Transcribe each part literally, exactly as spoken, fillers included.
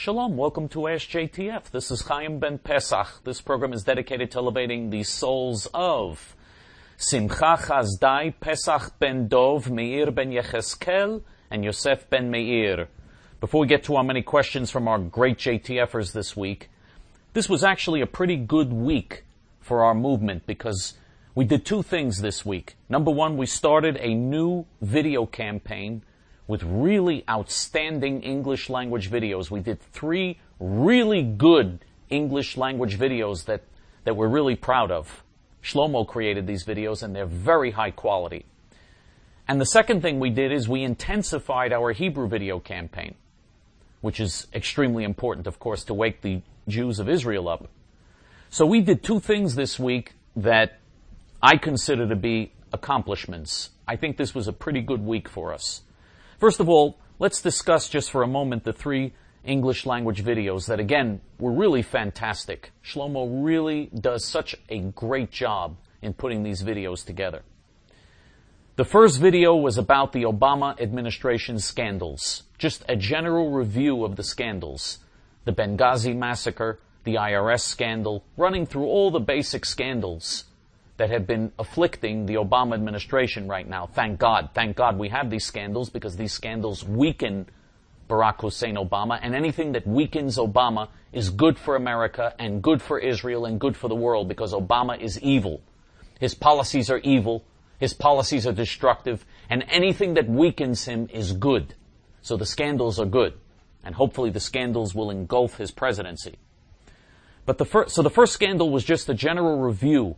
Shalom, welcome to Ask J T F. This is Chaim Ben Pesach. This program is dedicated to elevating the souls of Simcha Chazdai, Pesach ben Dov, Meir ben Yecheskel, and Yosef ben Meir. Before we get to our many questions from our great J T Fers this week, this was actually a pretty good week for our movement because we did two things this week. Number one, we started a new video campaign with really outstanding English language videos. We did three really good English language videos that, that we're really proud of. Shlomo created these videos and they're very high quality. And the second thing we did is we intensified our Hebrew video campaign, which is extremely important, of course, to wake the Jews of Israel up. So we did two things this week that I consider to be accomplishments. I think this was a pretty good week for us. First of all, let's discuss just for a moment the three English language videos that, again, were really fantastic. Shlomo really does such a great job in putting these videos together. The first video was about the Obama administration scandals, just a general review of the scandals. The Benghazi massacre, the I R S scandal, running through all the basic scandals that have been afflicting the Obama administration right now. Thank God. Thank God we have these scandals because these scandals weaken Barack Hussein Obama, and anything that weakens Obama is good for America and good for Israel and good for the world because Obama is evil. His policies are evil. His policies are destructive, and anything that weakens him is good. So the scandals are good, and hopefully the scandals will engulf his presidency. But the first, so the first scandal was just a general review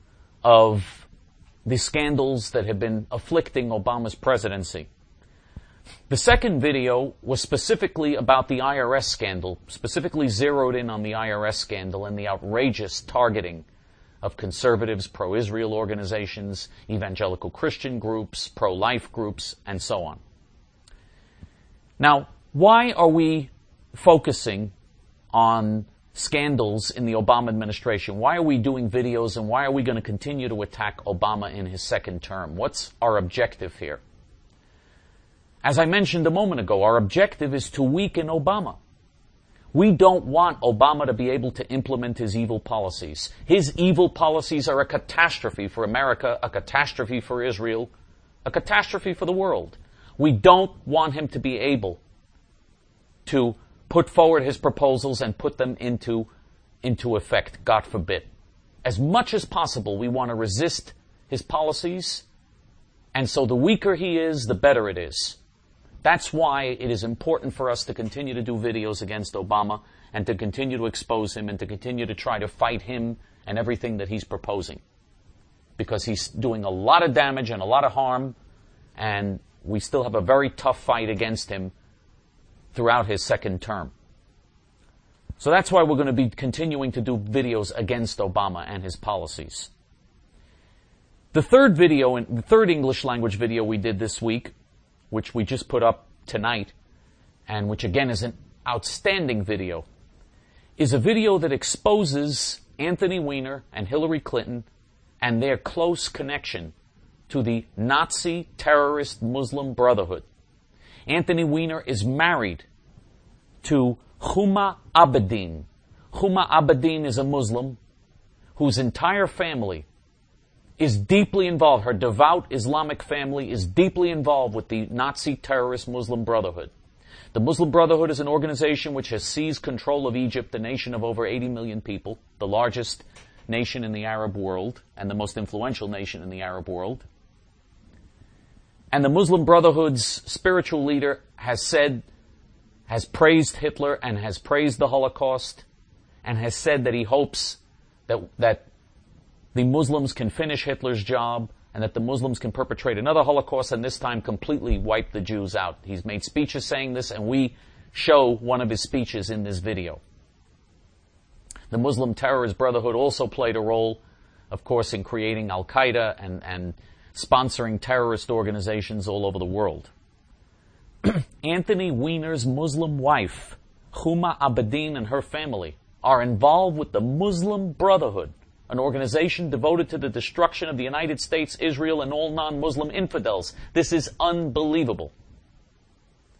of the scandals that have been afflicting Obama's presidency. The second video was specifically about the I R S scandal, specifically zeroed in on the I R S scandal and the outrageous targeting of conservatives, pro-Israel organizations, evangelical Christian groups, pro-life groups, and so on. Now, why are we focusing on scandals in the Obama administration? Why are we doing videos and why are we going to continue to attack Obama in his second term? What's our objective here? As I mentioned a moment ago, our objective is to weaken Obama. We don't want Obama to be able to implement his evil policies. His evil policies are a catastrophe for America, a catastrophe for Israel, a catastrophe for the world. We don't want him to be able to put forward his proposals and put them into, into effect, God forbid. As much as possible, we want to resist his policies, and so the weaker he is, the better it is. That's why it is important for us to continue to do videos against Obama and to continue to expose him and to continue to try to fight him and everything that he's proposing. Because he's doing a lot of damage and a lot of harm, and we still have a very tough fight against him throughout his second term. So that's why we're going to be continuing to do videos against Obama and his policies. The third video, the third English language video we did this week, which we just put up tonight, and which again is an outstanding video, is a video that exposes Anthony Weiner and Hillary Clinton and their close connection to the Nazi terrorist Muslim Brotherhood. Anthony Weiner is married to Huma Abedin. Huma Abedin is a Muslim whose entire family is deeply involved. Her devout Islamic family is deeply involved with the Nazi terrorist Muslim Brotherhood. The Muslim Brotherhood is an organization which has seized control of Egypt, a nation of over eighty million people, the largest nation in the Arab world and the most influential nation in the Arab world. And the Muslim Brotherhood's spiritual leader has said, has praised Hitler and has praised the Holocaust and has said that he hopes that, that the Muslims can finish Hitler's job and that the Muslims can perpetrate another Holocaust and this time completely wipe the Jews out. He's made speeches saying this, and we show one of his speeches in this video. The Muslim Terrorist Brotherhood also played a role, of course, in creating Al-Qaeda and, and sponsoring terrorist organizations all over the world. Anthony Weiner's Muslim wife, Huma Abedin, and her family are involved with the Muslim Brotherhood, an organization devoted to the destruction of the United States, Israel, and all non-Muslim infidels. This is unbelievable.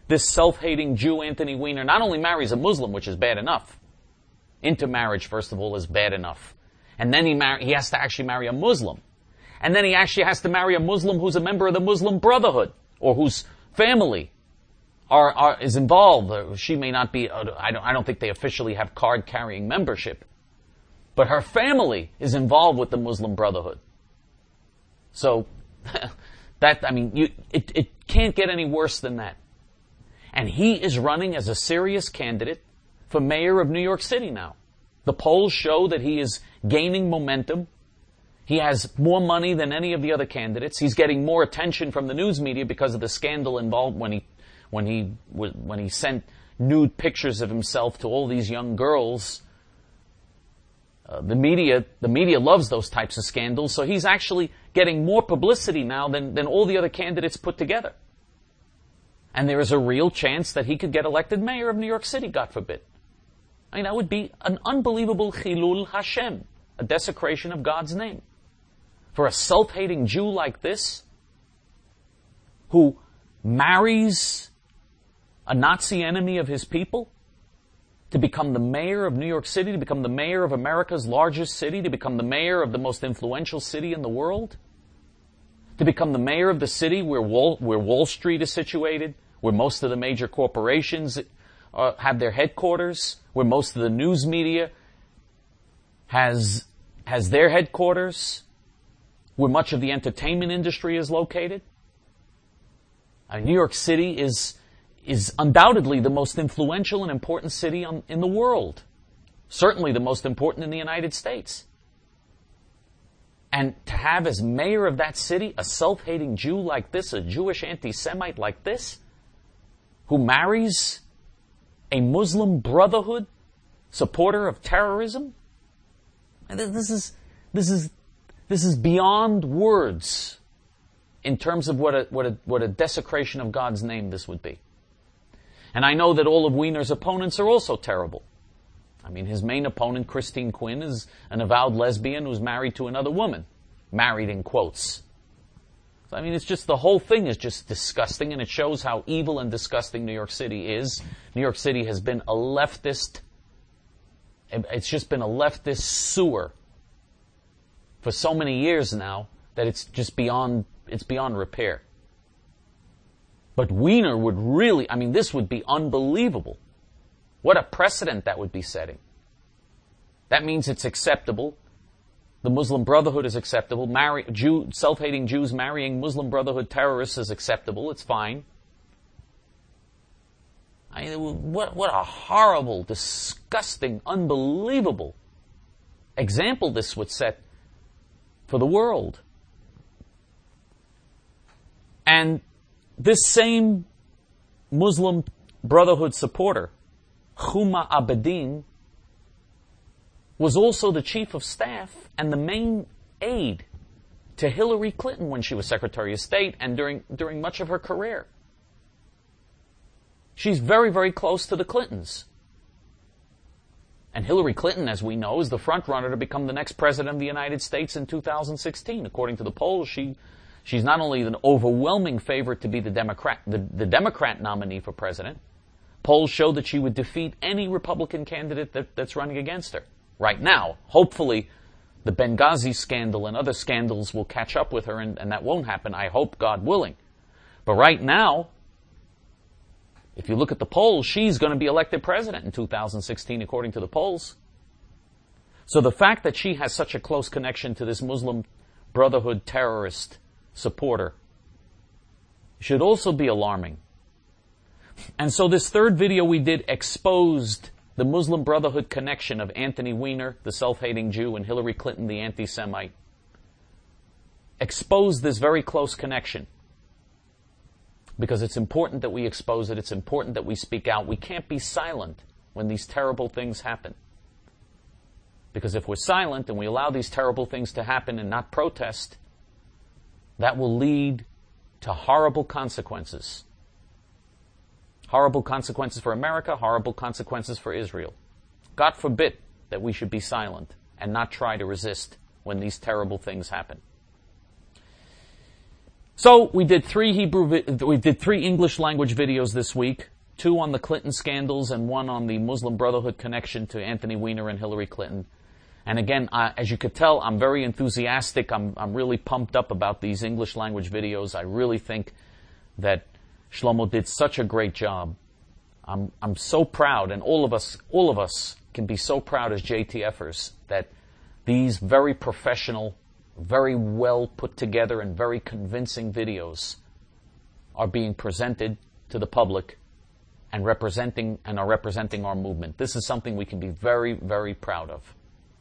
this self-hating Jew, Anthony Weiner, not only marries a Muslim, which is bad enough. Intermarriage, first of all, is bad enough. And then he mar- he has to actually marry a Muslim. And then he actually has to marry a Muslim who's a member of the Muslim Brotherhood, or whose family are, are is involved. She may not be, I don't, I don't think they officially have card-carrying membership. But her family is involved with the Muslim Brotherhood. So, that, I mean, you, it, it can't get any worse than that. And he is running as a serious candidate for mayor of New York City now. The polls show that he is gaining momentum. He has more money than any of the other candidates. He's getting more attention from the news media because of the scandal involved when he, when he, when he sent nude pictures of himself to all these young girls. Uh, the media, the media loves those types of scandals, so he's actually getting more publicity now than, than all the other candidates put together. And there is a real chance that he could get elected mayor of New York City, God forbid. I mean, that would be an unbelievable chilul Hashem, a desecration of God's name. For a self-hating Jew like this, who marries a Nazi enemy of his people, to become the mayor of New York City, to become the mayor of America's largest city, to become the mayor of the most influential city in the world, to become the mayor of the city where Wall, where Wall Street is situated, where most of the major corporations uh, have their headquarters, where most of the news media has, has their headquarters, where much of the entertainment industry is located. Uh, New York City is is undoubtedly the most influential and important city on, in the world. Certainly the most important in the United States. And to have as mayor of that city a self-hating Jew like this, a Jewish anti-Semite like this, who marries a Muslim Brotherhood supporter of terrorism, and this is this is this is beyond words in terms of what a what a what a desecration of God's name this would be. And I know that all of Weiner's opponents are also terrible. I mean, his main opponent, Christine Quinn, is an avowed lesbian who's married to another woman. Married in quotes. So, I mean, it's just, the whole thing is just disgusting, and it shows how evil and disgusting New York City is. New York City has been a leftist, it's just been a leftist sewer for so many years now that it's just beyond, it's beyond repair. But Weiner would really, I mean, this would be unbelievable. What a precedent that would be setting. That means it's acceptable. The Muslim Brotherhood is acceptable. Marry, Jew, self-hating Jews marrying Muslim Brotherhood terrorists is acceptable. It's fine. I mean, what, what a horrible, disgusting, unbelievable example this would set for the world. And this same Muslim Brotherhood supporter, Huma Abedin, was also the chief of staff and the main aide to Hillary Clinton when she was Secretary of State and during, during much of her career. She's very, very close to the Clintons. And Hillary Clinton, as we know, is the front runner to become the next president of the United States in two thousand sixteen. According to the polls, she She's not only an overwhelming favorite to be the Democrat, the, the Democrat nominee for president. Polls show that she would defeat any Republican candidate that, that's running against her. Right now, hopefully, the Benghazi scandal and other scandals will catch up with her, and, and that won't happen, I hope, God willing. But right now, if you look at the polls, she's going to be elected president in two thousand sixteen, according to the polls. So the fact that she has such a close connection to this Muslim Brotherhood terrorist supporter should also be alarming. And so this third video we did exposed the Muslim Brotherhood connection of Anthony Weiner, the self-hating Jew, and Hillary Clinton, the anti-Semite. Exposed this very close connection. Because it's important that we expose it. It's important that we speak out. We can't be silent when these terrible things happen. Because if we're silent and we allow these terrible things to happen and not protest, that will lead to horrible consequences. Horrible consequences for America, horrible consequences for Israel. God forbid that we should be silent and not try to resist when these terrible things happen. So we did three Hebrew, vi- we did three English language videos this week, two on the Clinton scandals and one on the Muslim Brotherhood connection to Anthony Weiner and Hillary Clinton. And again, I, as you could tell, I'm very enthusiastic. I'm, I'm really pumped up about these English language videos. I really think that Shlomo did such a great job. I'm, I'm so proud, and all of us, all of us can be so proud as J T Fers that these very professional, very well put together and very convincing videos are being presented to the public and representing and are representing our movement. This is something we can be very, very proud of.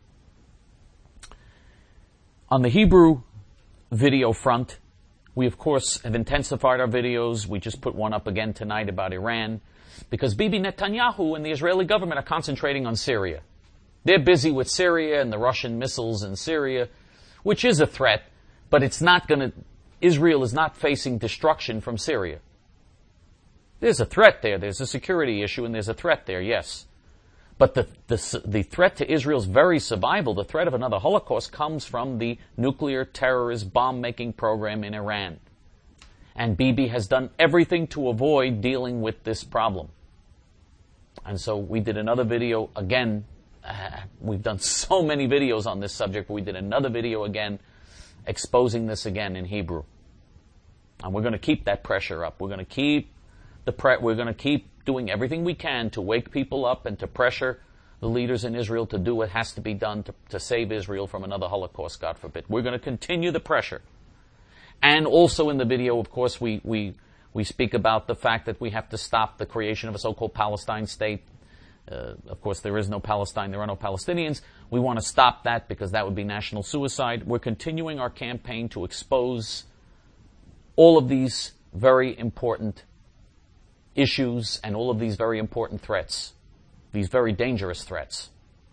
On the Hebrew video front, we of course have intensified our videos. We just put one up again tonight about Iran because Bibi Netanyahu and the Israeli government are concentrating on Syria. They're busy with Syria and the Russian missiles in Syria, which is a threat, but it's not going to, Israel is not facing destruction from Syria. There's a threat there. There's a security issue and there's a threat there, yes. But the, the, the threat to Israel's very survival, the threat of another Holocaust, comes from the nuclear terrorist bomb-making program in Iran. And Bibi has done everything to avoid dealing with this problem. And so we did another video again. Uh, we've done so many videos on this subject, but we did another video again exposing this again in Hebrew. And we're going to keep that pressure up. We're going to keep the pre- we're going to keep doing everything we can to wake people up and to pressure the leaders in Israel to do what has to be done to, to save Israel from another Holocaust, God forbid. We're going to continue the pressure. And also in the video, of course, we, we, we speak about the fact that we have to stop the creation of a so-called Palestine state. Uh, of course, there is no Palestine, there are no Palestinians. We want to stop that because that would be national suicide. We're continuing our campaign to expose all of these very important issues and all of these very important threats, these very dangerous threats.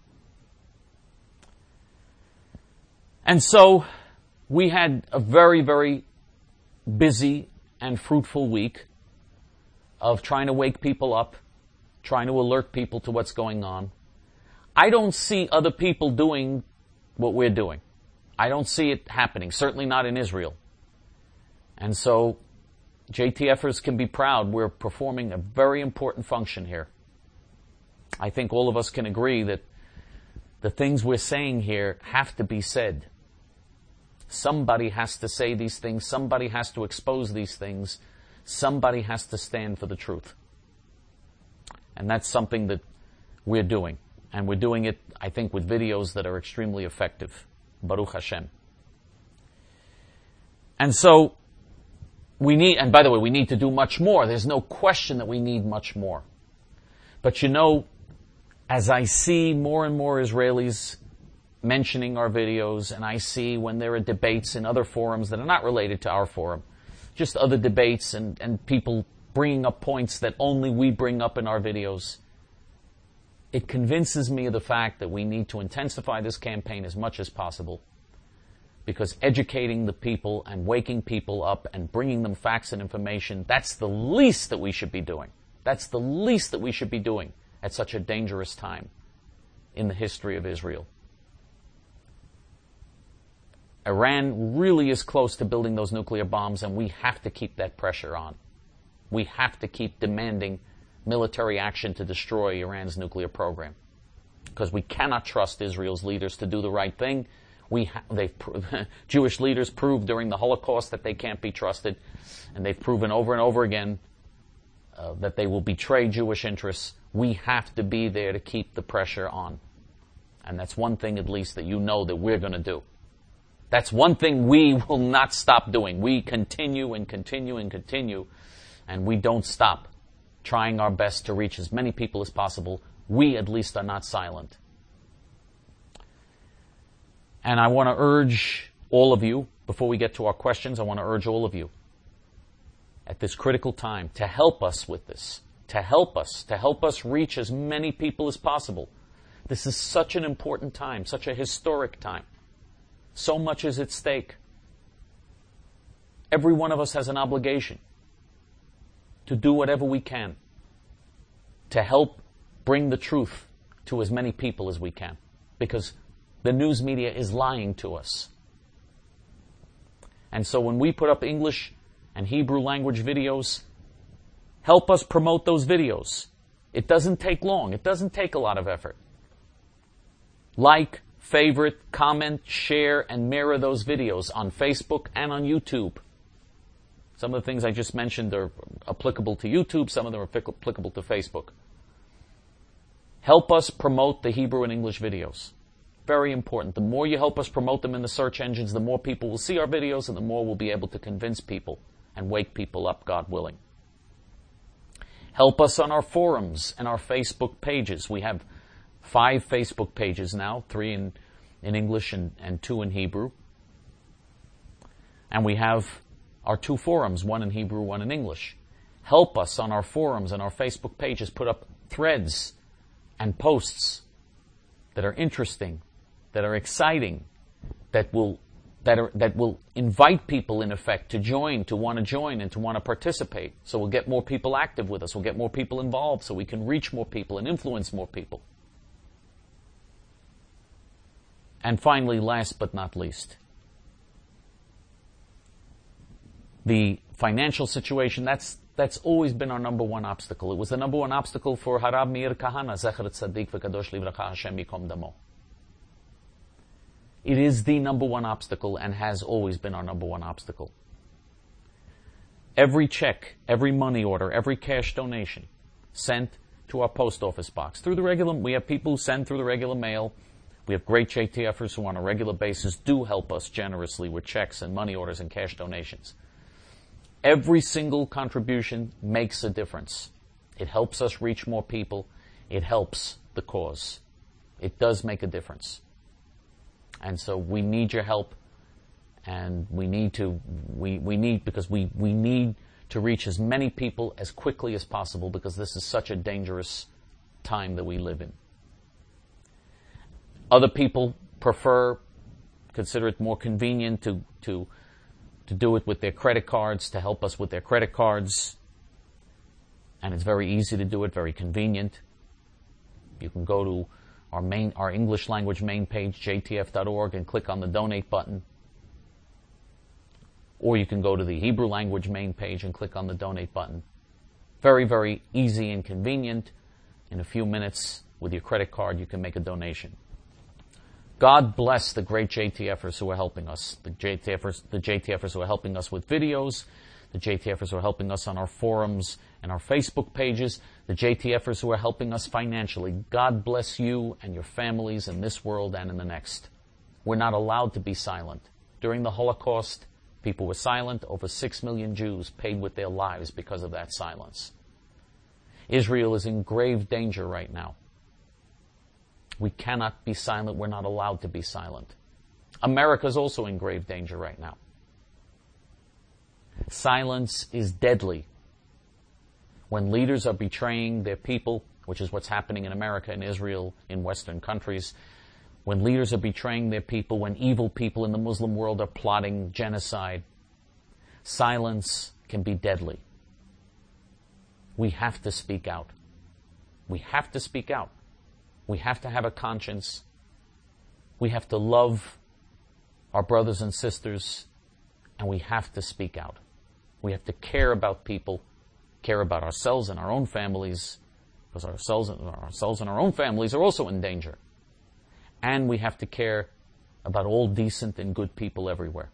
And so we had a very, very busy and fruitful week of trying to wake people up, trying to alert people to what's going on. I don't see other people doing what we're doing. I don't see it happening, certainly not in Israel. And so J T Fers can be proud. We're performing a very important function here. I think all of us can agree that the things we're saying here have to be said. Somebody has to say these things. Somebody has to expose these things. Somebody has to stand for the truth. And that's something that we're doing. And we're doing it, I think, with videos that are extremely effective. Baruch Hashem. And so, we need, and by the way, we need to do much more. There's no question that we need much more. But you know, as I see more and more Israelis mentioning our videos, and I see when there are debates in other forums that are not related to our forum, just other debates and, and people bringing up points that only we bring up in our videos, it convinces me of the fact that we need to intensify this campaign as much as possible. Because educating the people and waking people up and bringing them facts and information, that's the least that we should be doing. That's the least that we should be doing at such a dangerous time in the history of Israel. Iran really is close to building those nuclear bombs, and we have to keep that pressure on. We have to keep demanding military action to destroy Iran's nuclear program. Because we cannot trust Israel's leaders to do the right thing. We ha- they've Jewish leaders proved during the Holocaust that they can't be trusted, and they've proven over and over again uh, that they will betray Jewish interests. We have to be there to keep the pressure on. And that's one thing at least that you know that we're going to do. That's one thing we will not stop doing. We continue and continue and continue, and we don't stop trying our best to reach as many people as possible. We at least are not silent. And I want to urge all of you, before we get to our questions, I want to urge all of you at this critical time to help us with this, to help us, to help us reach as many people as possible. This is such an important time, such a historic time. So much is at stake. Every one of us has an obligation to do whatever we can to help bring the truth to as many people as we can. Because the news media is lying to us. And so when we put up English and Hebrew language videos, help us promote those videos. It doesn't take long. It doesn't take a lot of effort. Like, favorite, comment, share, and mirror those videos on Facebook and on YouTube. Some of the things I just mentioned are applicable to YouTube. Some of them are applicable to Facebook. Help us promote the Hebrew and English videos. Very important. The more you help us promote them in the search engines, the more people will see our videos and the more we'll be able to convince people and wake people up, God willing. Help us on our forums and our Facebook pages. We have five Facebook pages now, three in, in English and, and two in Hebrew. And we have our two forums, one in Hebrew, one in English. Help us on our forums and our Facebook pages put up threads and posts that are interesting, that are exciting, that will that are that will invite people, in effect, to join, to want to join, and to want to participate. So we'll get more people active with us. We'll get more people involved so we can reach more people and influence more people. And finally, last but not least, the financial situation, that's that's always been our number one obstacle. It was the number one obstacle for Harav Meir Kahana, Zecher Tzaddik V'Kadosh Livracha, Hashem Yikom Damo. It is the number one obstacle and has always been our number one obstacle. Every check, every money order, every cash donation sent to our post office box through the regular, we have people who send through the regular mail. We have great J T Fers who on a regular basis do help us generously with checks and money orders and cash donations. Every single contribution makes a difference. It helps us reach more people. It helps the cause. It does make a difference. And so we need your help, and we need to, we, we need, because we, we need to reach as many people as quickly as possible, because this is such a dangerous time that we live in. Other people prefer, consider it more convenient to, to, to do it with their credit cards, to help us with their credit cards. And it's very easy to do it, very convenient. You can go to our main, our English language main page, J T F dot org, and click on the donate button. Or you can go to the Hebrew language main page and click on the donate button. Very, very easy and convenient. In a few minutes, with your credit card, you can make a donation. God bless the great J T Fers who are helping us. The J T Fers, the J T Fers who are helping us with videos, the J T Fers who are helping us on our forums and our Facebook pages, the J T Fers who are helping us financially. God bless you and your families in this world and in the next. We're not allowed to be silent. During the Holocaust, people were silent. Over six million Jews paid with their lives because of that silence. Israel is in grave danger right now. We cannot be silent. We're not allowed to be silent. America is also in grave danger right now. Silence is deadly. When leaders are betraying their people, which is what's happening in America, in Israel, in Western countries, when leaders are betraying their people, when evil people in the Muslim world are plotting genocide, silence can be deadly. We have to speak out. We have to speak out. We have to have a conscience. We have to love our brothers and sisters, and we have to speak out. We have to care about people, care about ourselves and our own families, because ourselves and ourselves and our own families are also in danger. And we have to care about all decent and good people everywhere.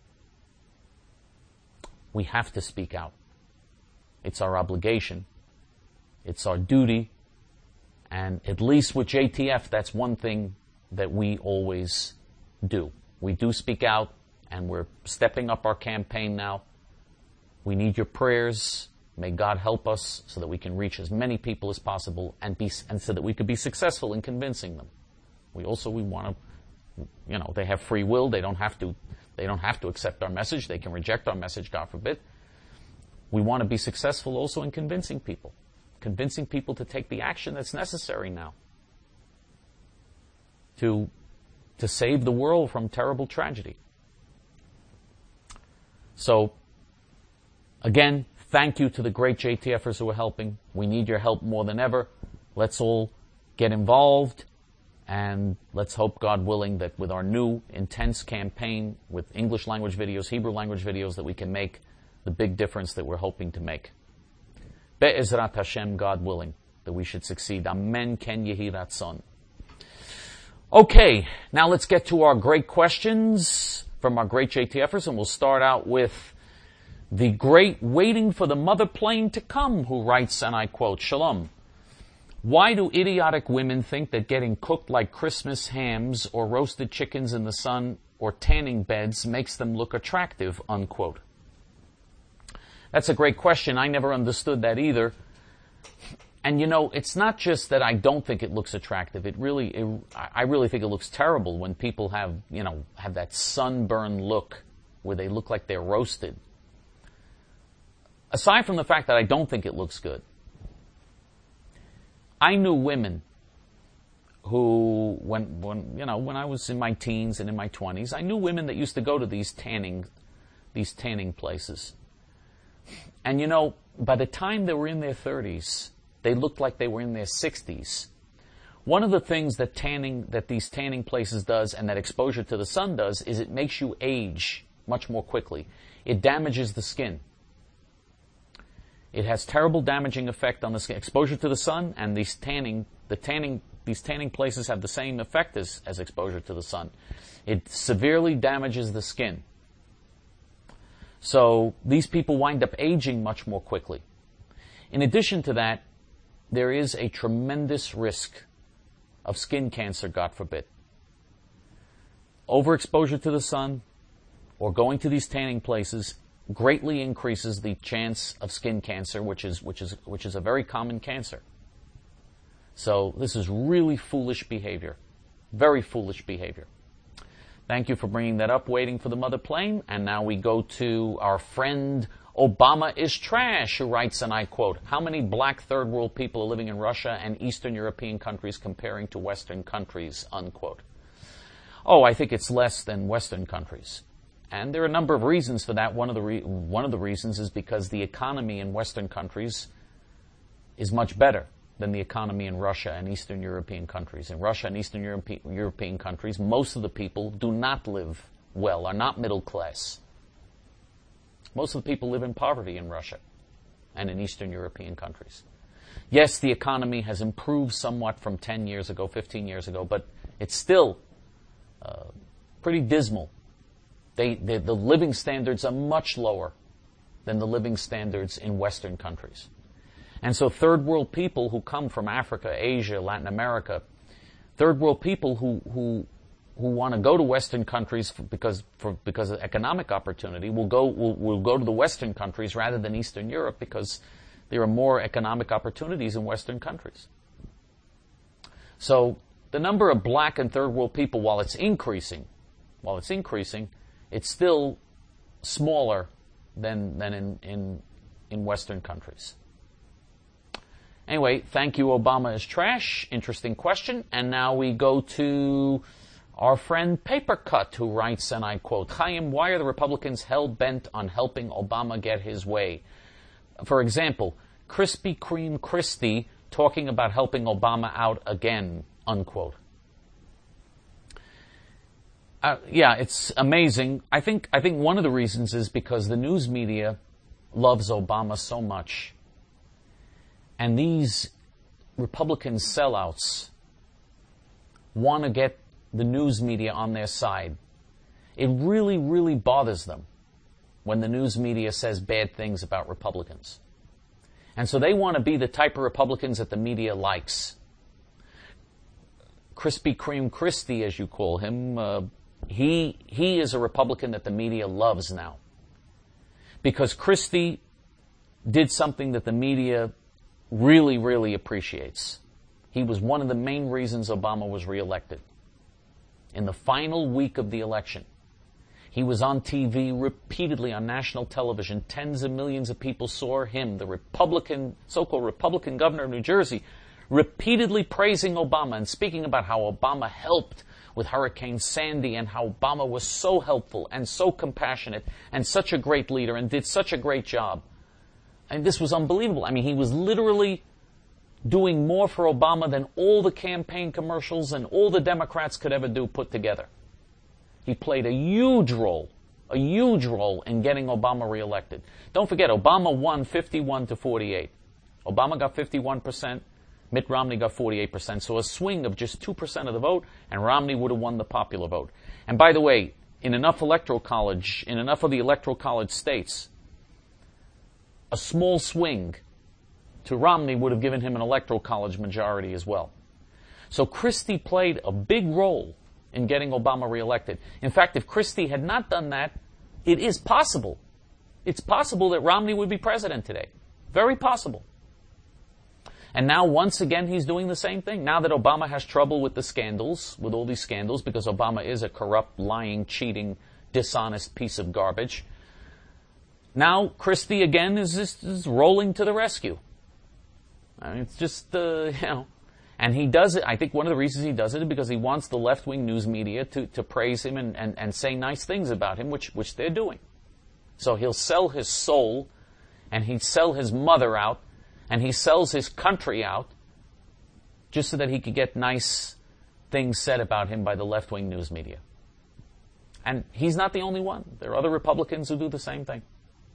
We have to speak out. It's our obligation. It's our duty. And at least with J T F, that's one thing that we always do. We do speak out, and we're stepping up our campaign now. We need your prayers. May God help us so that we can reach as many people as possible, and be, and so that we could be successful in convincing them. We also, we want to, you know, they have free will. They don't have to, they don't have to accept our message. They can reject our message, God forbid. We want to be successful also in convincing people. Convincing people to take the action that's necessary now to, to save the world from terrible tragedy. So, again, thank you to the great J T Fers who are helping. We need your help more than ever. Let's all get involved And let's hope, God willing, that with our new intense campaign with English language videos, Hebrew language videos, that we can make the big difference that we're hoping to make. Be'ezrat Hashem, God willing, that we should succeed. Amen ken yehi ratzon. Okay, now let's get to our great questions from our great J T Fers, and we'll start out with the great waiting for the mother plane to come, who writes, and I quote, Shalom. Why do idiotic women think that getting cooked like Christmas hams or roasted chickens in the sun or tanning beds makes them look attractive, unquote? That's a great question. I never understood that either. And you know, it's not just that I don't think it looks attractive. It really, it, I really think it looks terrible when people have, you know, have that sunburn look where they look like they're roasted. Aside from the fact that I don't think it looks good, I knew women who, when, when, you know, when I was in my teens and in my twenties, I knew women that used to go to these tanning, these tanning places. And you know, by the time they were in their thirties, they looked like they were in their sixties. One of the things that tanning, that these tanning places does, and that exposure to the sun does, is it makes you age much more quickly. It damages the skin. It has terrible damaging effect on the skin. Exposure to the sun and these tanning, the tanning, these tanning places have the same effect as, as exposure to the sun. It severely damages the skin. So these people wind up aging much more quickly. In addition to that, there is a tremendous risk of skin cancer, God forbid. Overexposure to the sun or going to these tanning places greatly increases the chance of skin cancer, which is which is which is a very common cancer. So this is really foolish behavior. Very foolish behavior. Thank you for bringing that up, waiting for the mother plane. And now we go to our friend Obama is trash, who writes, and I quote, how many black third world people are living in Russia and Eastern European countries comparing to Western countries, unquote. Oh, I think it's less than Western countries. And there are a number of reasons for that. One of the re- one of the reasons is because the economy in Western countries is much better than the economy in Russia and Eastern European countries. In Russia and Eastern Europe- European countries, most of the people do not live well, are not middle class. Most of the people live in poverty in Russia and in Eastern European countries. Yes, the economy has improved somewhat from ten years ago, fifteen years ago, but it's still uh, pretty dismal. They, they, the living standards are much lower than the living standards in Western countries. And so third world people who come from Africa, Asia, Latin America, third world people who who, who want to go to Western countries for, because for, because of economic opportunity will go will, will go to the Western countries rather than Eastern Europe because there are more economic opportunities in Western countries. So the number of black and third world people, while it's increasing, while it's increasing, it's still smaller than than in, in in Western countries. Anyway, thank you, Obama is trash. Interesting question. And now we go to our friend Papercut, who writes, and I quote, Chaim, why are the Republicans hell-bent on helping Obama get his way? For example, Krispy Kreme Christie talking about helping Obama out again, unquote. Uh, yeah, it's amazing. I think I think one of the reasons is because the news media loves Obama so much. And these Republican sellouts want to get the news media on their side. It really, really bothers them when the news media says bad things about Republicans. And so they want to be the type of Republicans that the media likes. Krispy Kreme Christie, as you call him, uh, he he is a Republican that the media loves now. Because Christie did something that the media really, really appreciates. He was one of the main reasons Obama was reelected. In the final week of the election, he was on T V repeatedly on national television. Tens of millions of people saw him, the Republican, so-called Republican governor of New Jersey, repeatedly praising Obama and speaking about how Obama helped with Hurricane Sandy and how Obama was so helpful and so compassionate and such a great leader and did such a great job. And this was unbelievable. I mean, he was literally doing more for Obama than all the campaign commercials and all the Democrats could ever do put together. He played a huge role, a huge role in getting Obama reelected. Don't forget, Obama won fifty-one to forty-eight. Obama got fifty-one percent, Mitt Romney got forty-eight percent, so a swing of just two percent of the vote, and Romney would have won the popular vote. And by the way, in enough electoral college, in enough of the electoral college states, a small swing to Romney would have given him an electoral college majority as well. So Christie played a big role in getting Obama reelected. In fact, if Christie had not done that, it is possible. It's possible that Romney would be president today. Very possible. And now, once again, he's doing the same thing. Now that Obama has trouble with the scandals, with all these scandals, because Obama is a corrupt, lying, cheating, dishonest piece of garbage, now Christie again is just is rolling to the rescue. I mean, it's just, uh, you know, and he does it. I think one of the reasons he does it is because he wants the left-wing news media to, to praise him and, and, and say nice things about him, which, which they're doing. So he'll sell his soul, and he'd sell his mother out, and he sells his country out just so that he could get nice things said about him by the left-wing news media. And he's not the only one. There are other Republicans who do the same thing.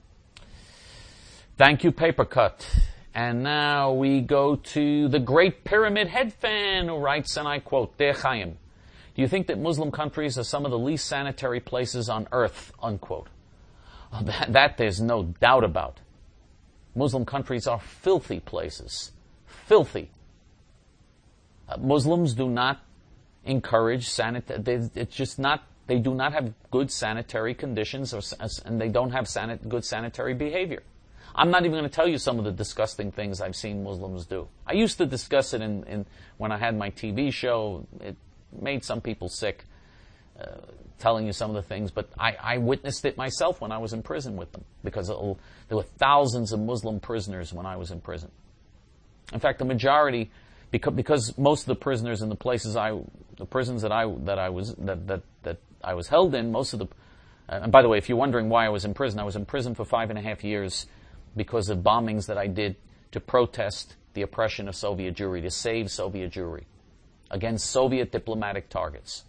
Thank you, Paper Cut. And now we go to the Great Pyramid Head fan who writes, and I quote, Dear Chaim, do you think that Muslim countries are some of the least sanitary places on earth, unquote? Oh, that, that there's no doubt about. Muslim countries are filthy places. Filthy. Uh, Muslims do not encourage sanitary, it's just not, they do not have good sanitary conditions or, and they don't have sanit- good sanitary behavior. I'm not even going to tell you some of the disgusting things I've seen Muslims do. I used to discuss it in, in when I had my T V show. It made some people sick, uh, telling you some of the things, but I, I witnessed it myself when I was in prison with them, because there were thousands of Muslim prisoners when I was in prison. In fact, the majority, because, because most of the prisoners in the places I, the prisons that I that I was that that, that I was held in, most of the, uh, and by the way, if you're wondering why I was in prison, I was in prison for five and a half years because of bombings that I did to protest the oppression of Soviet Jewry, to save Soviet Jewry against Soviet diplomatic targets.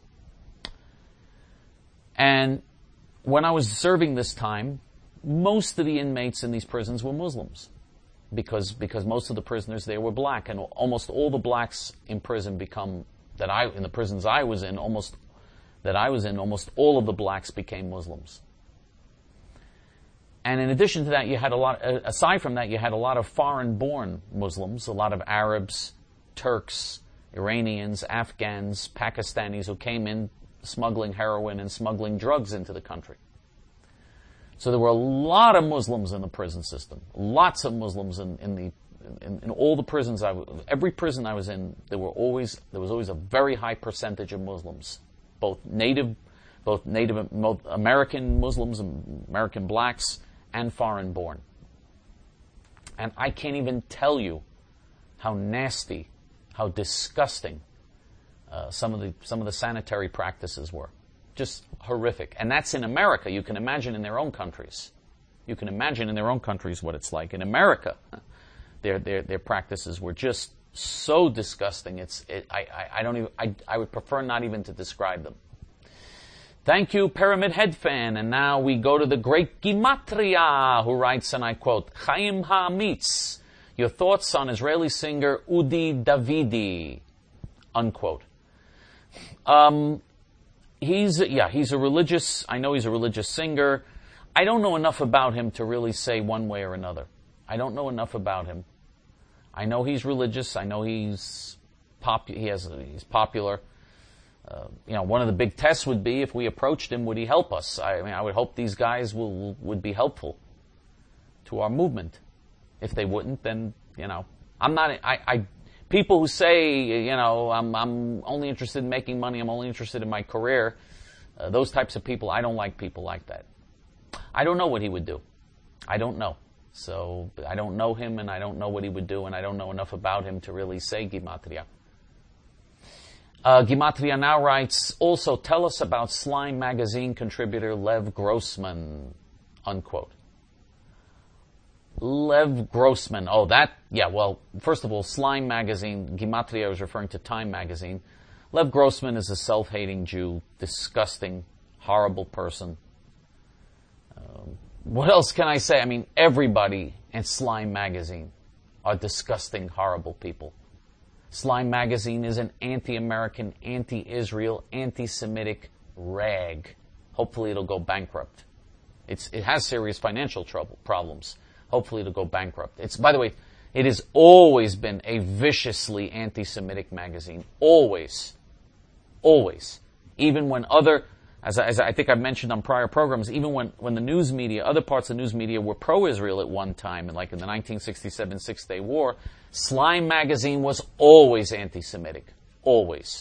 And when I was serving this time, most of the inmates in these prisons were Muslims, because because most of the prisoners there were black, and almost all the blacks in prison become that I in the prisons I was in almost that I was in almost all of the blacks became Muslims. And in addition to that, you had a lot. Aside from that, you had a lot of foreign-born Muslims, a lot of Arabs, Turks, Iranians, Afghans, Pakistanis who came in smuggling heroin and smuggling drugs into the country. So there were a lot of Muslims in the prison system. Lots of Muslims in, in the in, in all the prisons I w- every prison I was in. There were always there was always a very high percentage of Muslims, both native, both native both American Muslims, American blacks, and foreign-born. And I can't even tell you how nasty, how disgusting uh, some of the some of the sanitary practices were. Just horrific. And that's in America. You can imagine in their own countries. You can imagine in their own countries what it's like. In America, their their their practices were just so disgusting. It's it, I, I I don't even I I would prefer not even to describe them. Thank you, Pyramid Head fan. And now we go to the great Gimatria, who writes, and I quote, Chaim Ha'amitz, your thoughts on Israeli singer Udi Davidi, unquote. Um, he's, yeah, he's a religious, I know he's a religious singer. I don't know enough about him to really say one way or another. I don't know enough about him. I know he's religious. I know he's pop, he has, he's popular. Uh, you know, one of the big tests would be if we approached him, would he help us? I mean, I would hope these guys will, would be helpful to our movement. If they wouldn't, then, you know, I'm not, I, I people who say, you know, I'm, I'm only interested in making money, I'm only interested in my career, uh, those types of people, I don't like people like that. I don't know what he would do. I don't know. So, I don't know him, and I don't know what he would do, and I don't know enough about him to really say Gimatria. Uh, Gimatria now writes, also tell us about Slime magazine contributor Lev Grossman, unquote. Lev Grossman. Oh, that, yeah, well, first of all, Slime magazine, Gematria, I was referring to Time magazine. Lev Grossman is a self-hating Jew, disgusting, horrible person. Um, what else can I say? I mean, everybody in Slime magazine are disgusting, horrible people. Slime magazine is an anti-American, anti-Israel, anti-Semitic rag. Hopefully it'll go bankrupt. It's, it has serious financial trouble problems. Hopefully it'll go bankrupt. It's, by the way, it has always been a viciously anti-Semitic magazine. Always. Always. Even when other, as I, as I think I've mentioned on prior programs, even when, when the news media, other parts of the news media were pro-Israel at one time, like in the nineteen sixty-seven Six-Day War, Slime magazine was always anti-Semitic. Always.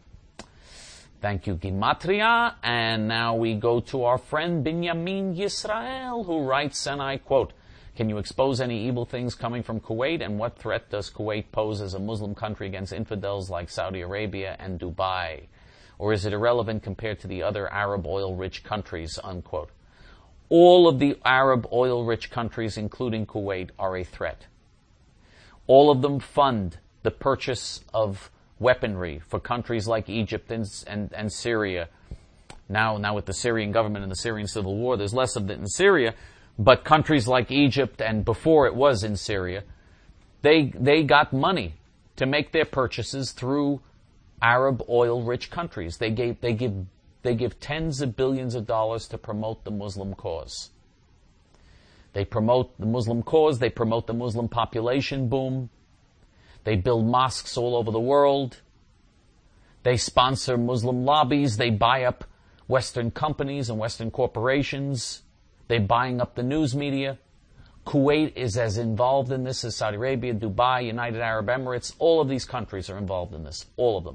Thank you, Gematria. And now we go to our friend Binyamin Yisrael, who writes, and I quote, "Can you expose any evil things coming from Kuwait, and what threat does Kuwait pose as a Muslim country against infidels like Saudi Arabia and Dubai? Or is it irrelevant compared to the other Arab oil-rich countries?" Unquote. All of the Arab oil-rich countries, including Kuwait, are a threat. All of them fund the purchase of weaponry for countries like Egypt and, and, and Syria. Now, now with the Syrian government and the Syrian civil war, there's less of it in Syria, but countries like Egypt, and before it was in Syria, they they got money to make their purchases through Arab oil-rich countries. They gave they give they give tens of billions of dollars to promote the Muslim cause. They promote the Muslim cause, they promote the Muslim population boom, they build mosques all over the world, they sponsor Muslim lobbies, they buy up Western companies and Western corporations, they're buying up the news media. Kuwait is as involved in this as Saudi Arabia, Dubai, United Arab Emirates. All of these countries are involved in this, all of them.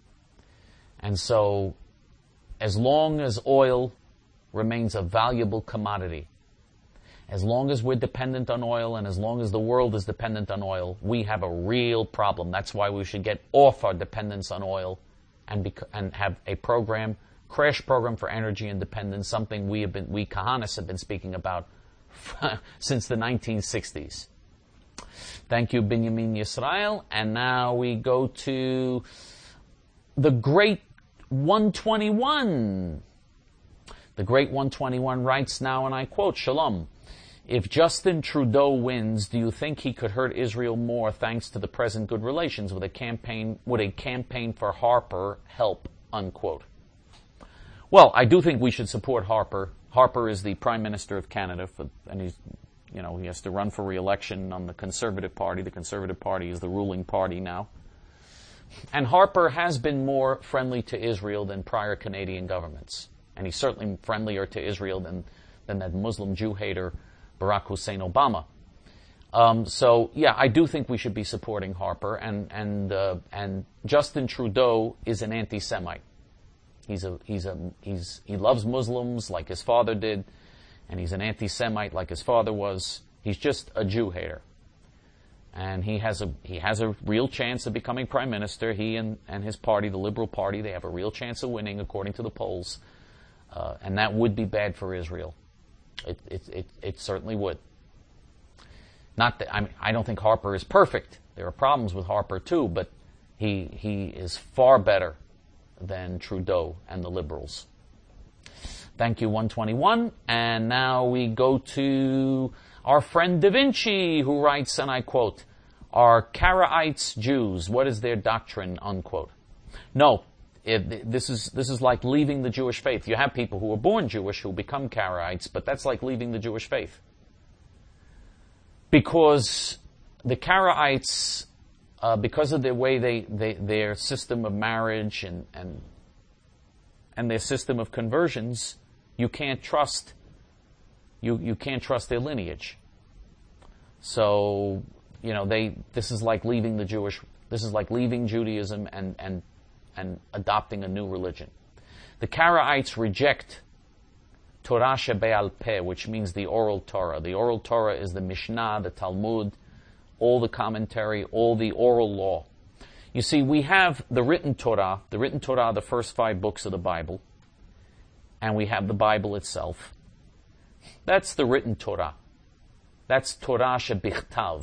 And so, as long as oil remains a valuable commodity, as long as we're dependent on oil and as long as the world is dependent on oil, we have a real problem. That's why we should get off our dependence on oil and, bec- and have a program, crash program for energy independence, something we have been, we Kahanis have been speaking about since the nineteen sixties. Thank you, Binyamin Yisrael. And now we go to the great one twenty-one. The great one twenty-one writes now, and I quote, "Shalom. If Justin Trudeau wins, do you think he could hurt Israel more thanks to the present good relations with a campaign, would a campaign for Harper help?" Unquote. Well, I do think we should support Harper. Harper is the Prime Minister of Canada, for, and he's, you know, he has to run for re-election on the Conservative Party. The Conservative Party is the ruling party now. And Harper has been more friendly to Israel than prior Canadian governments. And he's certainly friendlier to Israel than, than that Muslim Jew hater Barack Hussein Obama. Um, so, yeah, I do think we should be supporting Harper. And, and, uh, and Justin Trudeau is an anti-Semite. He's a, he's a, he's, he loves Muslims like his father did, and he's an anti-Semite like his father was. He's just a Jew hater. And he has a, he has a real chance of becoming prime minister. He and, and his party, the Liberal Party, they have a real chance of winning according to the polls. Uh, and that would be bad for Israel. It, it, it, it certainly would. Not that, I mean, I don't think Harper is perfect. There are problems with Harper too, but he, he is far better than Trudeau and the Liberals. Thank you, one twenty-one. And now we go to our friend Da Vinci, who writes, and I quote, "Are Karaites Jews? What is their doctrine?" Unquote. No, it, this is this is like leaving the Jewish faith. You have people who are born Jewish who become Karaites, but that's like leaving the Jewish faith. Because the Karaites, Uh, because of the way they, they their system of marriage and, and and their system of conversions, you can't trust you you can't trust their lineage. So, you know, they this is like leaving the Jewish this is like leaving Judaism and and and adopting a new religion. The Karaites reject Torah shebe'al peh, which means the oral Torah. The oral Torah is the Mishnah, the Talmud, all the commentary, all the oral law. You see, we have the written Torah, the written Torah, the first five books of the Bible, and we have the Bible itself. That's the written Torah. That's Torah shebichtav.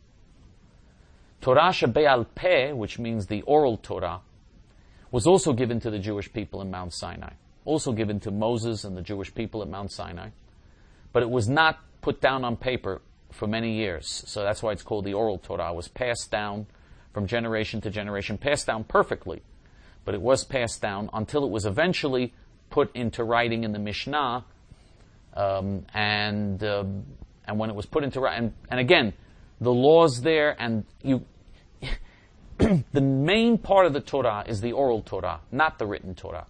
Torah shebe'al peh, which means the oral Torah, was also given to the Jewish people in Mount Sinai. Also given to Moses and the Jewish people at Mount Sinai. But it was not put down on paper for many years. So that's why it's called the oral Torah. It was passed down from generation to generation, passed down perfectly. But it was passed down until it was eventually put into writing in the Mishnah. Um, and uh, and when it was put into writing, and, and again, the laws there, and you, the main part of the Torah is the oral Torah, not the written Torah.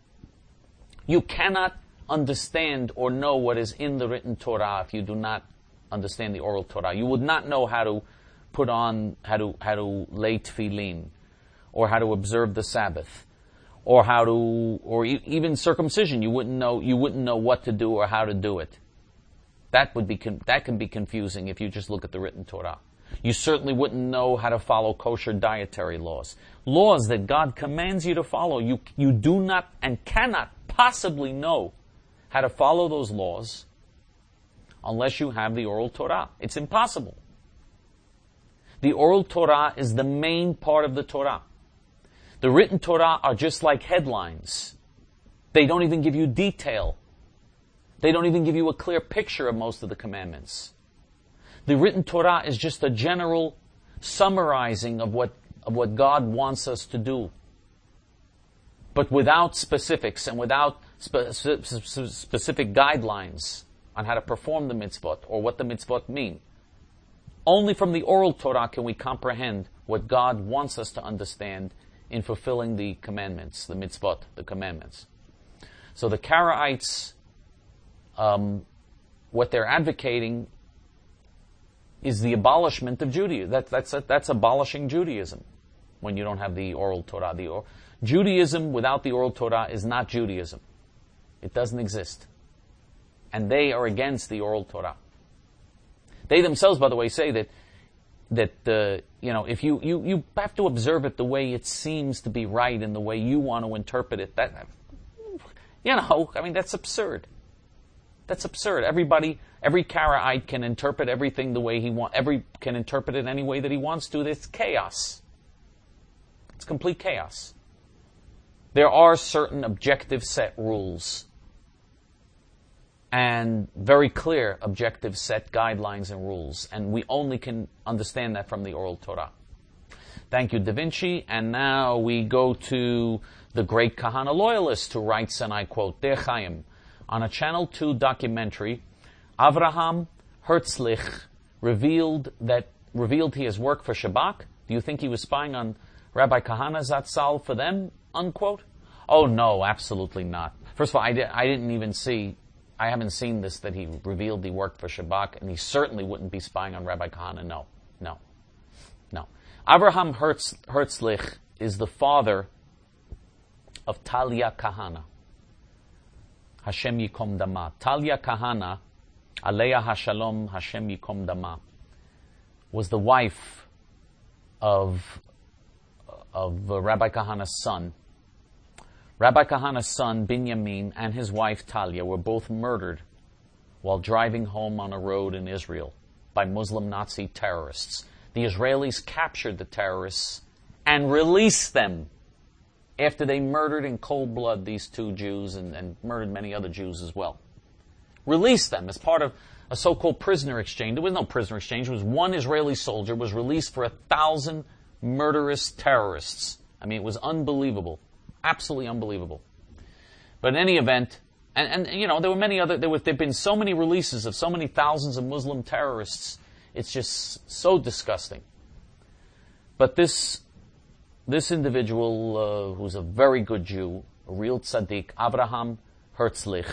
You cannot understand or know what is in the written Torah if you do not understand the oral Torah. You would not know how to put on, how to how to lay tefillin, or how to observe the Sabbath, or how to, or e- even circumcision. You wouldn't know. You wouldn't know what to do or how to do it. That would be con- that can be confusing if you just look at the written Torah. You certainly wouldn't know how to follow kosher dietary laws, laws that God commands you to follow. You you do not and cannot possibly know how to follow those laws unless you have the oral Torah. It's impossible. The oral Torah is the main part of the Torah. The written Torah are just like headlines. They don't even give you detail. They don't even give you a clear picture of most of the commandments. The written Torah is just a general summarizing of what, of what God wants us to do, but without specifics and without spe- spe- specific guidelines on how to perform the mitzvot or what the mitzvot mean. Only from the oral Torah can we comprehend what God wants us to understand in fulfilling the commandments, the mitzvot, the commandments. So the Karaites, um, what they're advocating is the abolishment of Judaism. That, that's that's abolishing Judaism when you don't have the oral Torah. The or, Judaism without the oral Torah is not Judaism. It doesn't exist. And they are against the oral Torah. They themselves, by the way, say that that uh, you know if you, you you have to observe it the way it seems to be right and the way you want to interpret it. That you know, I mean, that's absurd. That's absurd. Everybody, every Karaite can interpret everything the way he wants. Every can interpret it any way that he wants to. It's chaos. It's complete chaos. There are certain objective set rules and very clear objective set guidelines and rules, and we only can understand that from the oral Torah. Thank you, Da Vinci. And now we go to the great Kahana loyalist who writes, and I quote, Der Chaim, on a Channel two documentary, Avraham Herzlich revealed that revealed he has worked for Shabak. Do you think he was spying on Rabbi Kahana Zatzal for them? Unquote. Oh no, absolutely not. First of all, I, di- I didn't even see, I haven't seen this that he revealed he worked for Shabak, and he certainly wouldn't be spying on Rabbi Kahana. No, no, no. Avraham Herz, Herzlich is the father of Talia Kahana. Hashem Yikom Dama. Talia Kahana, Aleya Hashalom, Hashem Yikom Dama, was the wife of, of uh, Rabbi Kahana's son. Rabbi Kahana's son, Binyamin, and his wife, Talia, were both murdered while driving home on a road in Israel by Muslim Nazi terrorists. The Israelis captured the terrorists and released them after they murdered in cold blood these two Jews and, and murdered many other Jews as well. Released them as part of a so-called prisoner exchange. There was no prisoner exchange. It was one Israeli soldier was released for a thousand murderous terrorists. I mean, it was unbelievable. Absolutely unbelievable. But in any event, and, and you know, there were many other, there were, there have been so many releases of so many thousands of Muslim terrorists. It's just so disgusting. But this This individual, uh, who's a very good Jew, a real tzaddik, Avraham Herzlich,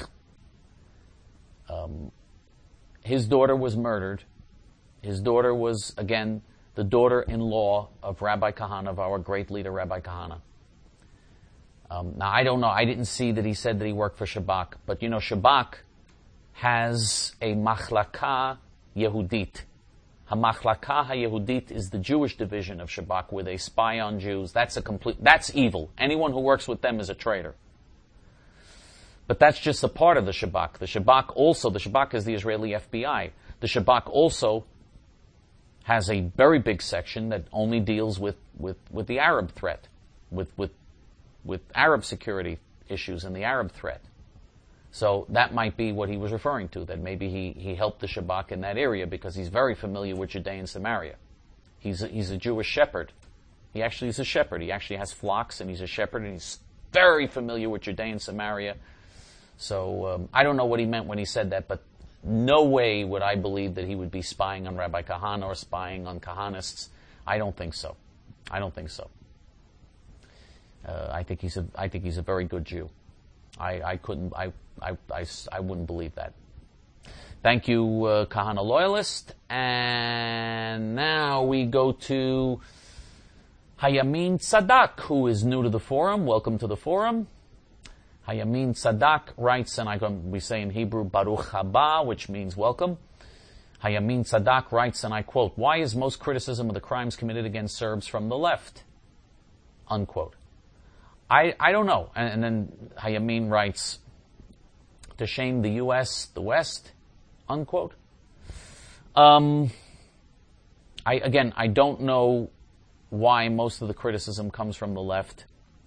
um, his daughter was murdered. His daughter was, again, the daughter-in-law of Rabbi Kahana, of our great leader, Rabbi Kahana. Um, now, I don't know. I didn't see that he said that he worked for Shabak. But, you know, Shabak has a machlaka Yehudit. HaMachlaka HaYehudit is the Jewish division of Shabak, where they spy on Jews. That's a complete, that's evil. Anyone who works with them is a traitor. But that's just a part of the Shabak. The Shabak also, the Shabak is the Israeli F B I. The Shabak also has a very big section that only deals with, with, with the Arab threat, with, with, with Arab security issues and the Arab threat. So that might be what he was referring to, that maybe he, he helped the Shabak in that area because he's very familiar with Judea and Samaria. He's a, he's a Jewish shepherd. He actually is a shepherd. He actually has flocks, and he's a shepherd, and he's very familiar with Judea and Samaria. So um, I don't know what he meant when he said that, but no way would I believe that he would be spying on Rabbi Kahana or spying on Kahanists. I don't think so. I don't think so. Uh, I think he's a I think he's a very good Jew. I, I couldn't I, I, I, I wouldn't believe that. Thank you, uh, Kahana loyalist. And now we go to Hayamin Sadak, who is new to the forum. Welcome to the forum. Hayamin Sadak writes, and I can we say in Hebrew, Baruch haba, which means welcome. Hayamin Sadak writes, and I quote, "Why is most criticism of the crimes committed against Serbs from the left?" Unquote. I, I don't know. And, and then Hayamin writes, "To shame the U S, the West?" Unquote. Um, I again, I don't know why most of the criticism comes from the left.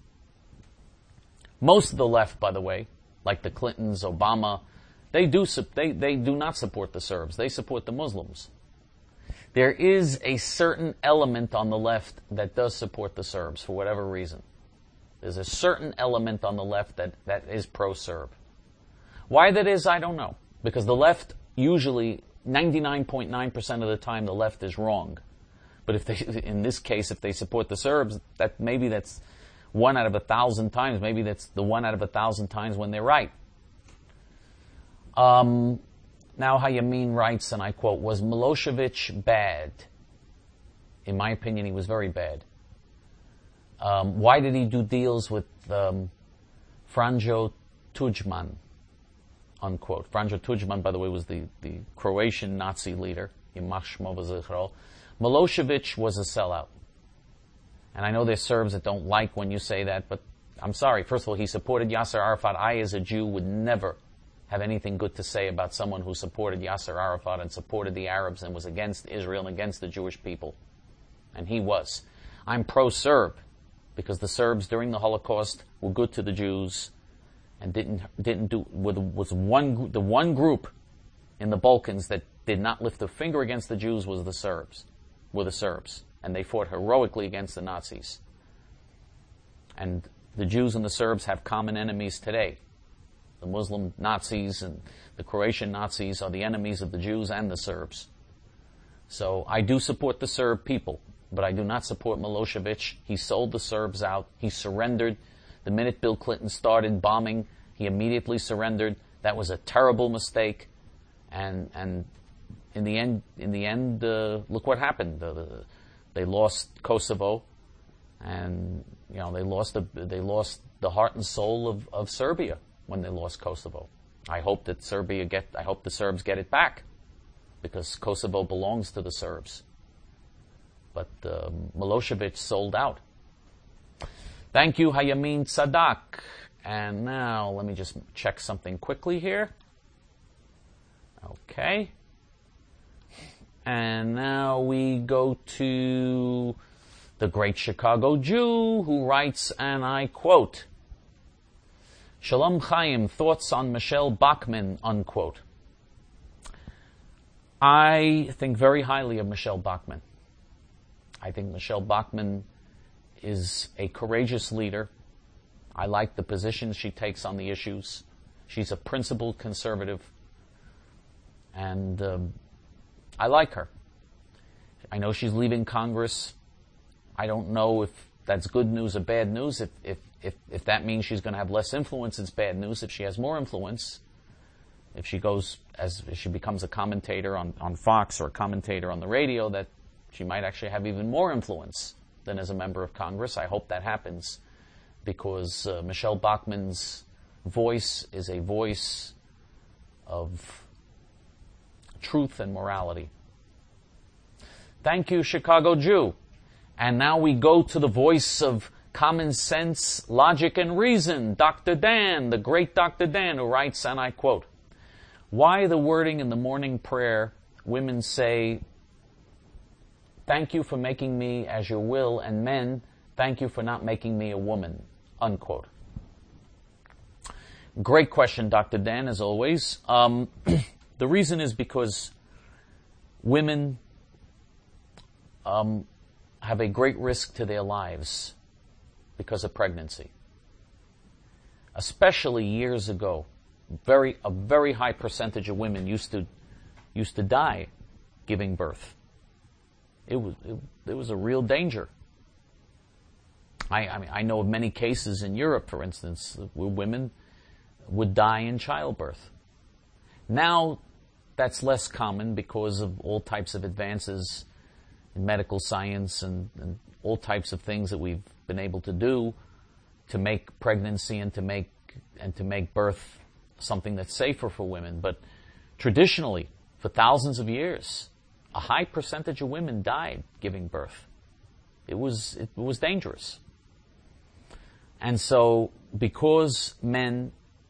Most of the left, by the way, like the Clintons, Obama, they do they they do not support the Serbs. They support the Muslims. There is a certain element on the left that does support the Serbs for whatever reason. There's a certain element on the left that, that is pro-Serb. Why that is, I don't know. Because the left usually, ninety-nine point nine percent of the time, the left is wrong. But if they, in this case, if they support the Serbs, that maybe that's one out of a thousand times. Maybe that's the one out of a thousand times when they're right. Um, now Hayamin writes, and I quote, "Was Milosevic bad?" In my opinion, he was very bad. Um, why did he do deals with um, Franjo Tudjman? Unquote. Franjo Tudjman, by the way, was the, the Croatian Nazi leader. Milosevic was a sellout. And I know there's Serbs that don't like when you say that, but I'm sorry. First of all, he supported Yasser Arafat. I, as a Jew, would never have anything good to say about someone who supported Yasser Arafat and supported the Arabs and was against Israel and against the Jewish people. And he was. I'm pro-Serb, because the Serbs during the Holocaust were good to the Jews and didn't didn't do was one the one group in the Balkans that did not lift a finger against the Jews was the Serbs, were the Serbs, and they fought heroically against the Nazis. And the Jews and the Serbs have common enemies today. The Muslim Nazis and the Croatian Nazis are the enemies of the Jews and the Serbs. So I do support the Serb people, but I do not support Milosevic. He sold the Serbs out. He surrendered. The minute Bill Clinton started bombing, he immediately surrendered. That was a terrible mistake. And and in the end, in the end, uh, look what happened. Uh, the, they lost Kosovo, and you know they lost the they lost the heart and soul of, of Serbia when they lost Kosovo. I hope that Serbia get. I hope the Serbs get it back, because Kosovo belongs to the Serbs. But uh, Milosevic sold out. Thank you, Hayamin Sadak. And now, let me just check something quickly here. Okay. And now we go to the great Chicago Jew, who writes, and I quote, "Shalom Chaim, thoughts on Michelle Bachmann," unquote. I think very highly of Michelle Bachmann. I think Michelle Bachmann is a courageous leader. I like the positions she takes on the issues. She's a principled conservative. And um, I like her. I know she's leaving Congress. I don't know if that's good news or bad news. If if if, if that means she's going to have less influence, it's bad news. If she has more influence, if she goes as if she becomes a commentator on, on Fox or a commentator on the radio, that she might actually have even more influence than as a member of Congress. I hope that happens, because uh, Michelle Bachmann's voice is a voice of truth and morality. Thank you, Chicago Jew. And now we go to the voice of common sense, logic, and reason, Doctor Dan, the great Doctor Dan, who writes, and I quote, "Why the wording in the morning prayer women say, thank you for making me as your will, and men, thank you for not making me a woman, unquote. Great question, Doctor Dan, as always. Um, the reason is because women um, have a great risk to their lives because of pregnancy. Especially years ago, very a very high percentage of women used to used to die giving birth. It was it, it was a real danger. I, I mean I know of many cases in Europe, for instance, where women would die in childbirth. Now that's less common because of all types of advances in medical science and, and all types of things that we've been able to do to make pregnancy and to make and to make birth something that's safer for women. But traditionally, for thousands of years, a high percentage of women died giving birth. It was it was dangerous. And so, because men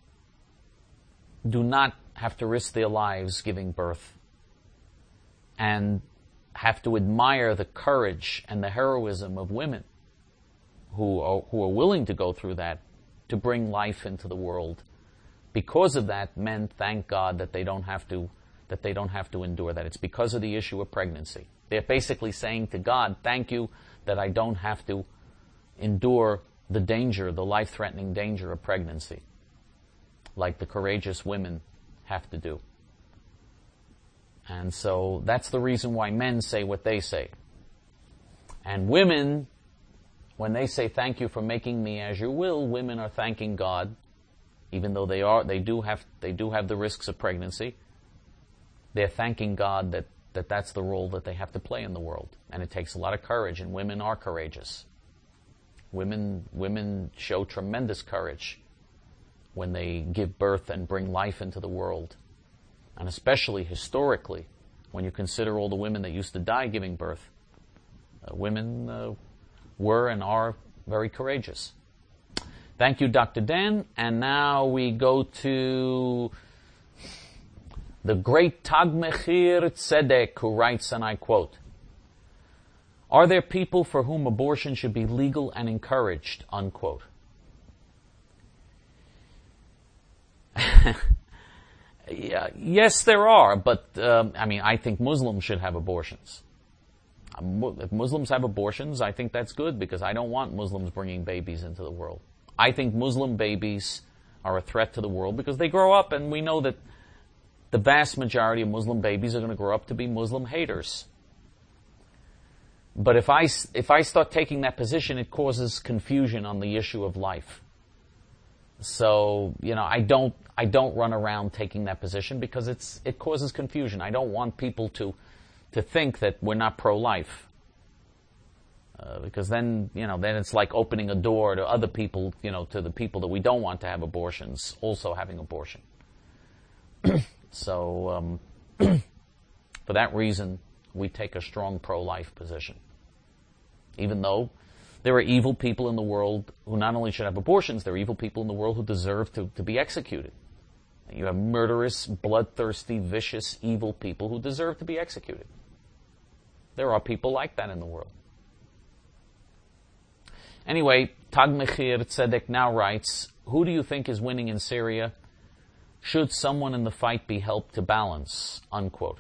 do not have to risk their lives giving birth and have to admire the courage and the heroism of women who are, who are willing to go through that to bring life into the world. Because of that, men thank God that they don't have to that they don't have to endure that. It's because of the issue of pregnancy. They're basically saying to God, thank you that I don't have to endure the danger, the life-threatening danger of pregnancy, like the courageous women have to do. And so that's the reason why men say what they say. And women, when they say thank you for making me as your will, women are thanking God, even though they are they do have they do have the risks of pregnancy. They're thanking God that, that that's the role that they have to play in the world. And it takes a lot of courage, and women are courageous. Women women show tremendous courage when they give birth and bring life into the world. And especially historically, when you consider all the women that used to die giving birth, uh, women uh, were and are very courageous. Thank you, Doctor Dan. And now we go to the great Tag Mechir Tzedek, who writes, and I quote, "Are there people for whom abortion should be legal and encouraged?" Unquote. Yeah, yes, there are, but um, I mean, I think Muslims should have abortions. If Muslims have abortions, I think that's good, because I don't want Muslims bringing babies into the world. I think Muslim babies are a threat to the world because they grow up, and we know that the vast majority of Muslim babies are going to grow up to be Muslim haters. But if I, if I start taking that position, it causes confusion on the issue of life. So, you know, I don't I don't run around taking that position because it's it causes confusion. I don't want people to to think that we're not pro-life. Uh, because then, you know, then it's like opening a door to other people, you know, to the people that we don't want to have abortions, also having abortion. So, um, for that reason, we take a strong pro-life position. Even though there are evil people in the world who not only should have abortions, there are evil people in the world who deserve to, to be executed. You have murderous, bloodthirsty, vicious, evil people who deserve to be executed. There are people like that in the world. Anyway, Tag Mechir Tzedek now writes, "Who do you think is winning in Syria? Should someone in the fight be helped to balance?" Unquote.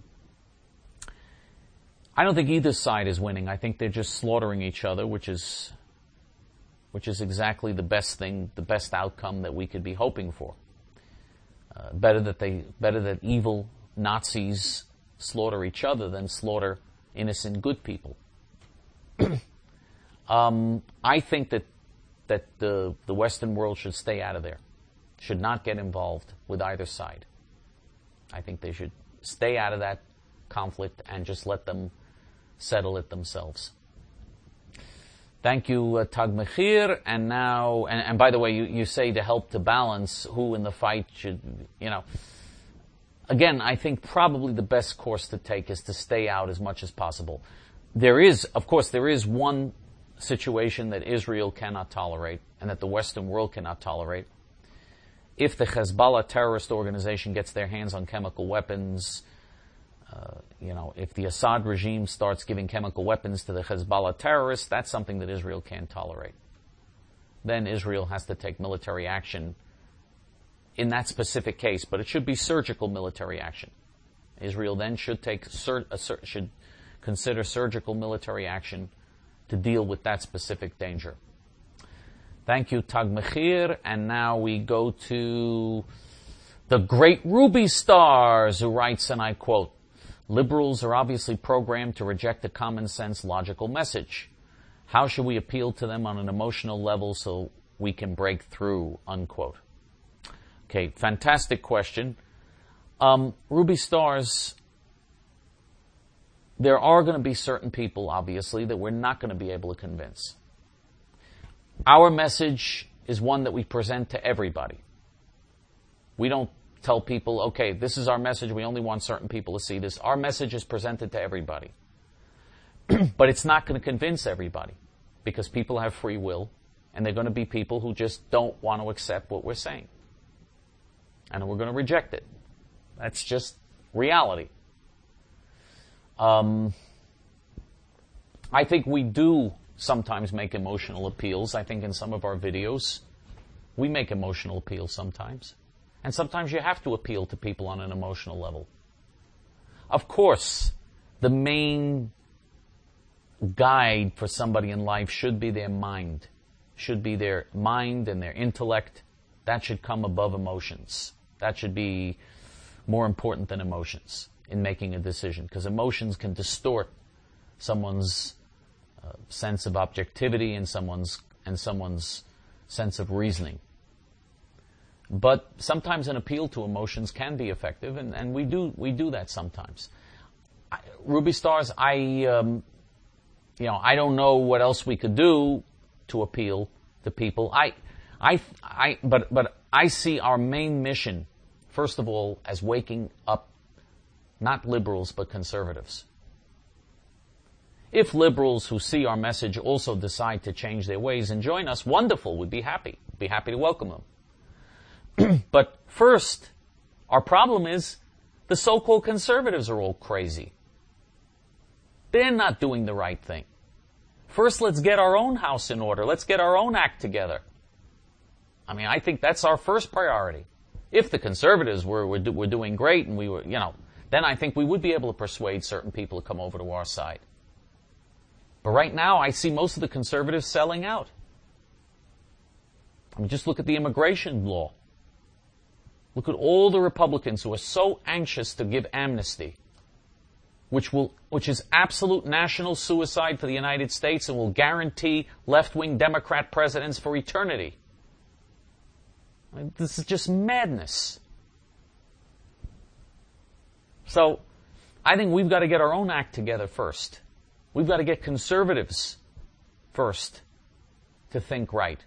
I don't think either side is winning. I think they're just slaughtering each other, which is which is exactly the best thing, the best outcome that we could be hoping for. Uh, better that they, better that evil Nazis slaughter each other than slaughter innocent good people. um, I think that that the the Western world should stay out of there, should not get involved with either side. I think they should stay out of that conflict and just let them settle it themselves. Thank you, uh, Tag Mechir. And now, and, and by the way, you, you say to help to balance who in the fight should, you know. Again, I think probably the best course to take is to stay out as much as possible. There is, of course, there is one situation that Israel cannot tolerate and that the Western world cannot tolerate. If the Hezbollah terrorist organization gets their hands on chemical weapons, uh, you know, if the Assad regime starts giving chemical weapons to the Hezbollah terrorists, that's something that Israel can't tolerate. Then Israel has to take military action in that specific case, but it should be surgical military action. Israel then should take sur- sur- should consider surgical military action to deal with that specific danger. Thank you, Tag Mechir. And now we go to the great Ruby Stars, who writes, and I quote, "Liberals are obviously programmed to reject a common sense, logical message. How should we appeal to them on an emotional level so we can break through?" Unquote. Okay, fantastic question. Um, Ruby Stars, there are going to be certain people, obviously, that we're not going to be able to convince. Our message is one that we present to everybody. We don't tell people, okay, this is our message, we only want certain people to see this. Our message is presented to everybody. But it's not going to convince everybody, because people have free will, and they're going to be people who just don't want to accept what we're saying. And we're going to reject it. That's just reality. Um, I think we do sometimes make emotional appeals. I think in some of our videos, we make emotional appeals sometimes. And sometimes you have to appeal to people on an emotional level. Of course, the main guide for somebody in life should be their mind. Should be their mind and their intellect. That should come above emotions. That should be more important than emotions in making a decision, because emotions can distort someone's uh, sense of objectivity and someone's and someone's sense of reasoning. But sometimes an appeal to emotions can be effective, and, and we do we do that sometimes. I, Ruby Stars, I um, you know I don't know what else we could do to appeal to people. I I I but but I see our main mission, first of all, as waking up not liberals but conservatives. If liberals who see our message also decide to change their ways and join us, wonderful, we'd be happy. Be happy to welcome them. But first, our problem is the so-called conservatives are all crazy. They're not doing the right thing. First, let's get our own house in order. Let's get our own act together. I mean, I think that's our first priority. If the conservatives were, were, were doing great and we were, you know, then I think we would be able to persuade certain people to come over to our side. But right now, I see most of the conservatives selling out. I mean, just look at the immigration law. Look at all the Republicans who are so anxious to give amnesty, which will, which is absolute national suicide for the United States and will guarantee left-wing Democrat presidents for eternity. I mean, this is just madness. So, I think we've got to get our own act together first. We've got to get conservatives first to think right.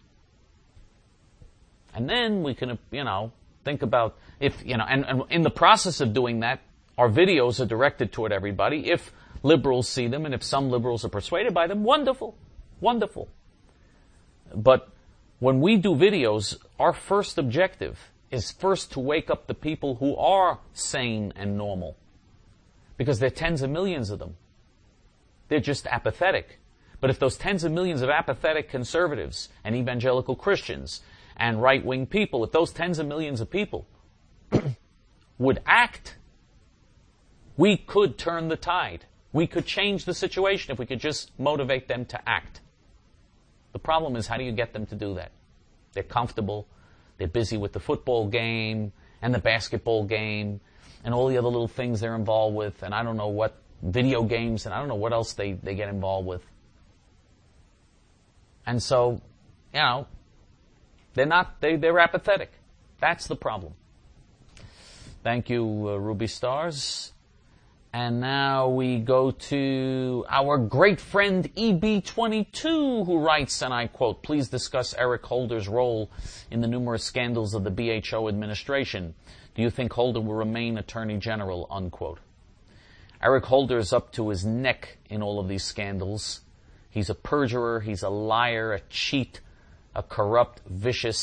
And then we can, you know, think about if, you know, and, and in the process of doing that, our videos are directed toward everybody. If liberals see them and if some liberals are persuaded by them, wonderful, wonderful. But when we do videos, our first objective is first to wake up the people who are sane and normal. Because there are tens of millions of them. They're just apathetic. But if those tens of millions of apathetic conservatives and evangelical Christians and right-wing people, if those tens of millions of people would act, we could turn the tide. We could change the situation if we could just motivate them to act. The problem is, how do you get them to do that? They're comfortable. They're busy with the football game and the basketball game and all the other little things they're involved with, and I don't know what, video games, and I don't know what else they, they get involved with. And so, you know, they're not, they, they're apathetic. That's the problem. Thank you, uh, Ruby Stars. And now we go to our great friend E B twenty-two, who writes, and I quote, "Please discuss Eric Holder's role in the numerous scandals of the B H O administration. Do you think Holder will remain Attorney General?" Unquote. Eric Holder is up to his neck in all of these scandals. He's a perjurer, he's a liar, a cheat, a corrupt, vicious,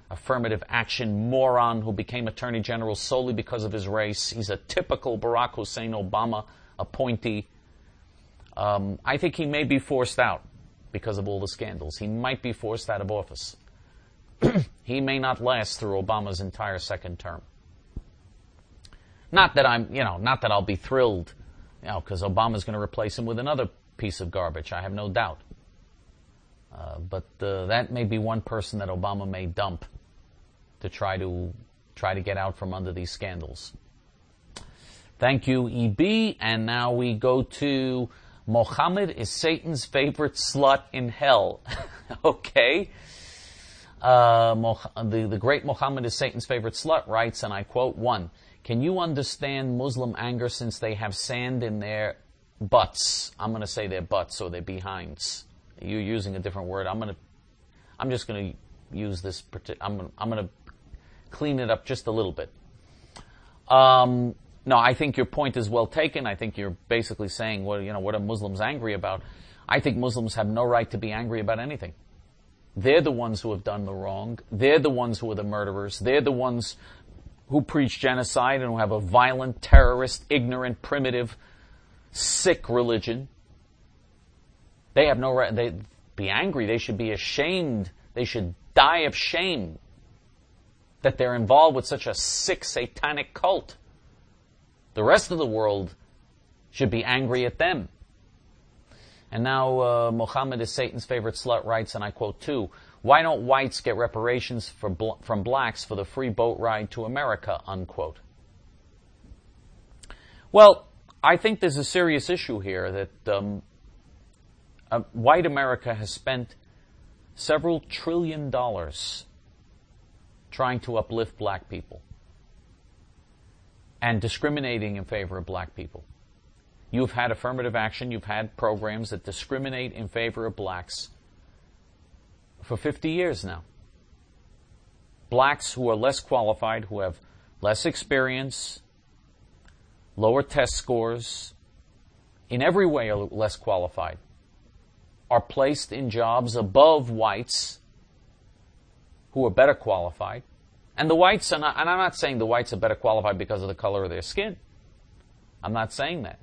affirmative action moron who became Attorney General solely because of his race. He's a typical Barack Hussein Obama appointee. Um, I think he may be forced out because of all the scandals. He might be forced out of office. He may not last through Obama's entire second term. Not that I'm, you know, not that I'll be thrilled, you know, because Obama's going to replace him with another piece of garbage. I have no doubt. Uh, but uh, that may be one person that Obama may dump to try to try to get out from under these scandals. Thank you, E B. And now we go to Mohammed is Satan's favorite slut in hell. Okay. Uh, the, the great Mohammed is Satan's favorite slut writes, and I quote, one, can you understand Muslim anger since they have sand in their butts? I'm going to say their butts or their behinds. You're using a different word. I'm going to, I'm just going to use this, I'm going I'm going to clean it up just a little bit. Um, no, I think your point is well taken. I think you're basically saying, well, you know, what are Muslims angry about? I think Muslims have no right to be angry about anything. They're the ones who have done the wrong. They're the ones who are the murderers. They're the ones who preach genocide and who have a violent, terrorist, ignorant, primitive, sick religion. They have no right. They be angry. They should be ashamed. They should die of shame that they're involved with such a sick, satanic cult. The rest of the world should be angry at them. And now uh, Mohammed is Satan's favorite slut writes, and I quote two, why don't whites get reparations for bl- from blacks for the free boat ride to America, unquote. Well, I think there's a serious issue here that um, uh, white America has spent several trillion dollars trying to uplift black people and discriminating in favor of black people. You've had affirmative action, you've had programs that discriminate in favor of blacks for fifty years now. Blacks who are less qualified, who have less experience, lower test scores, in every way are less qualified, are placed in jobs above whites who are better qualified. And the whites, are not, and I'm not saying the whites are better qualified because of the color of their skin. I'm not saying that.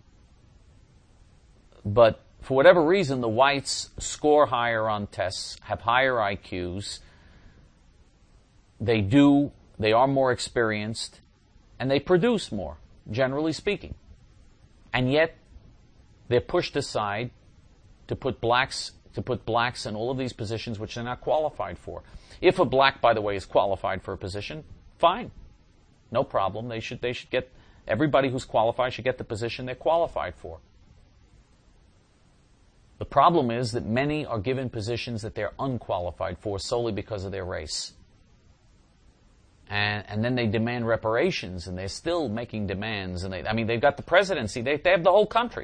But for whatever reason, the whites score higher on tests, have higher I Qs. They do, they are more experienced, and they produce more, generally speaking. And yet, they're pushed aside to put blacks to put blacks in all of these positions which they're not qualified for. If a black, by the way, is qualified for a position, fine. No problem. They should they should get everybody who's qualified should get the position they're qualified for. The problem is that many are given positions that they're unqualified for solely because of their race. And, and then they demand reparations, and they're still making demands. And they, I mean, they've got the presidency. They, they have the whole country.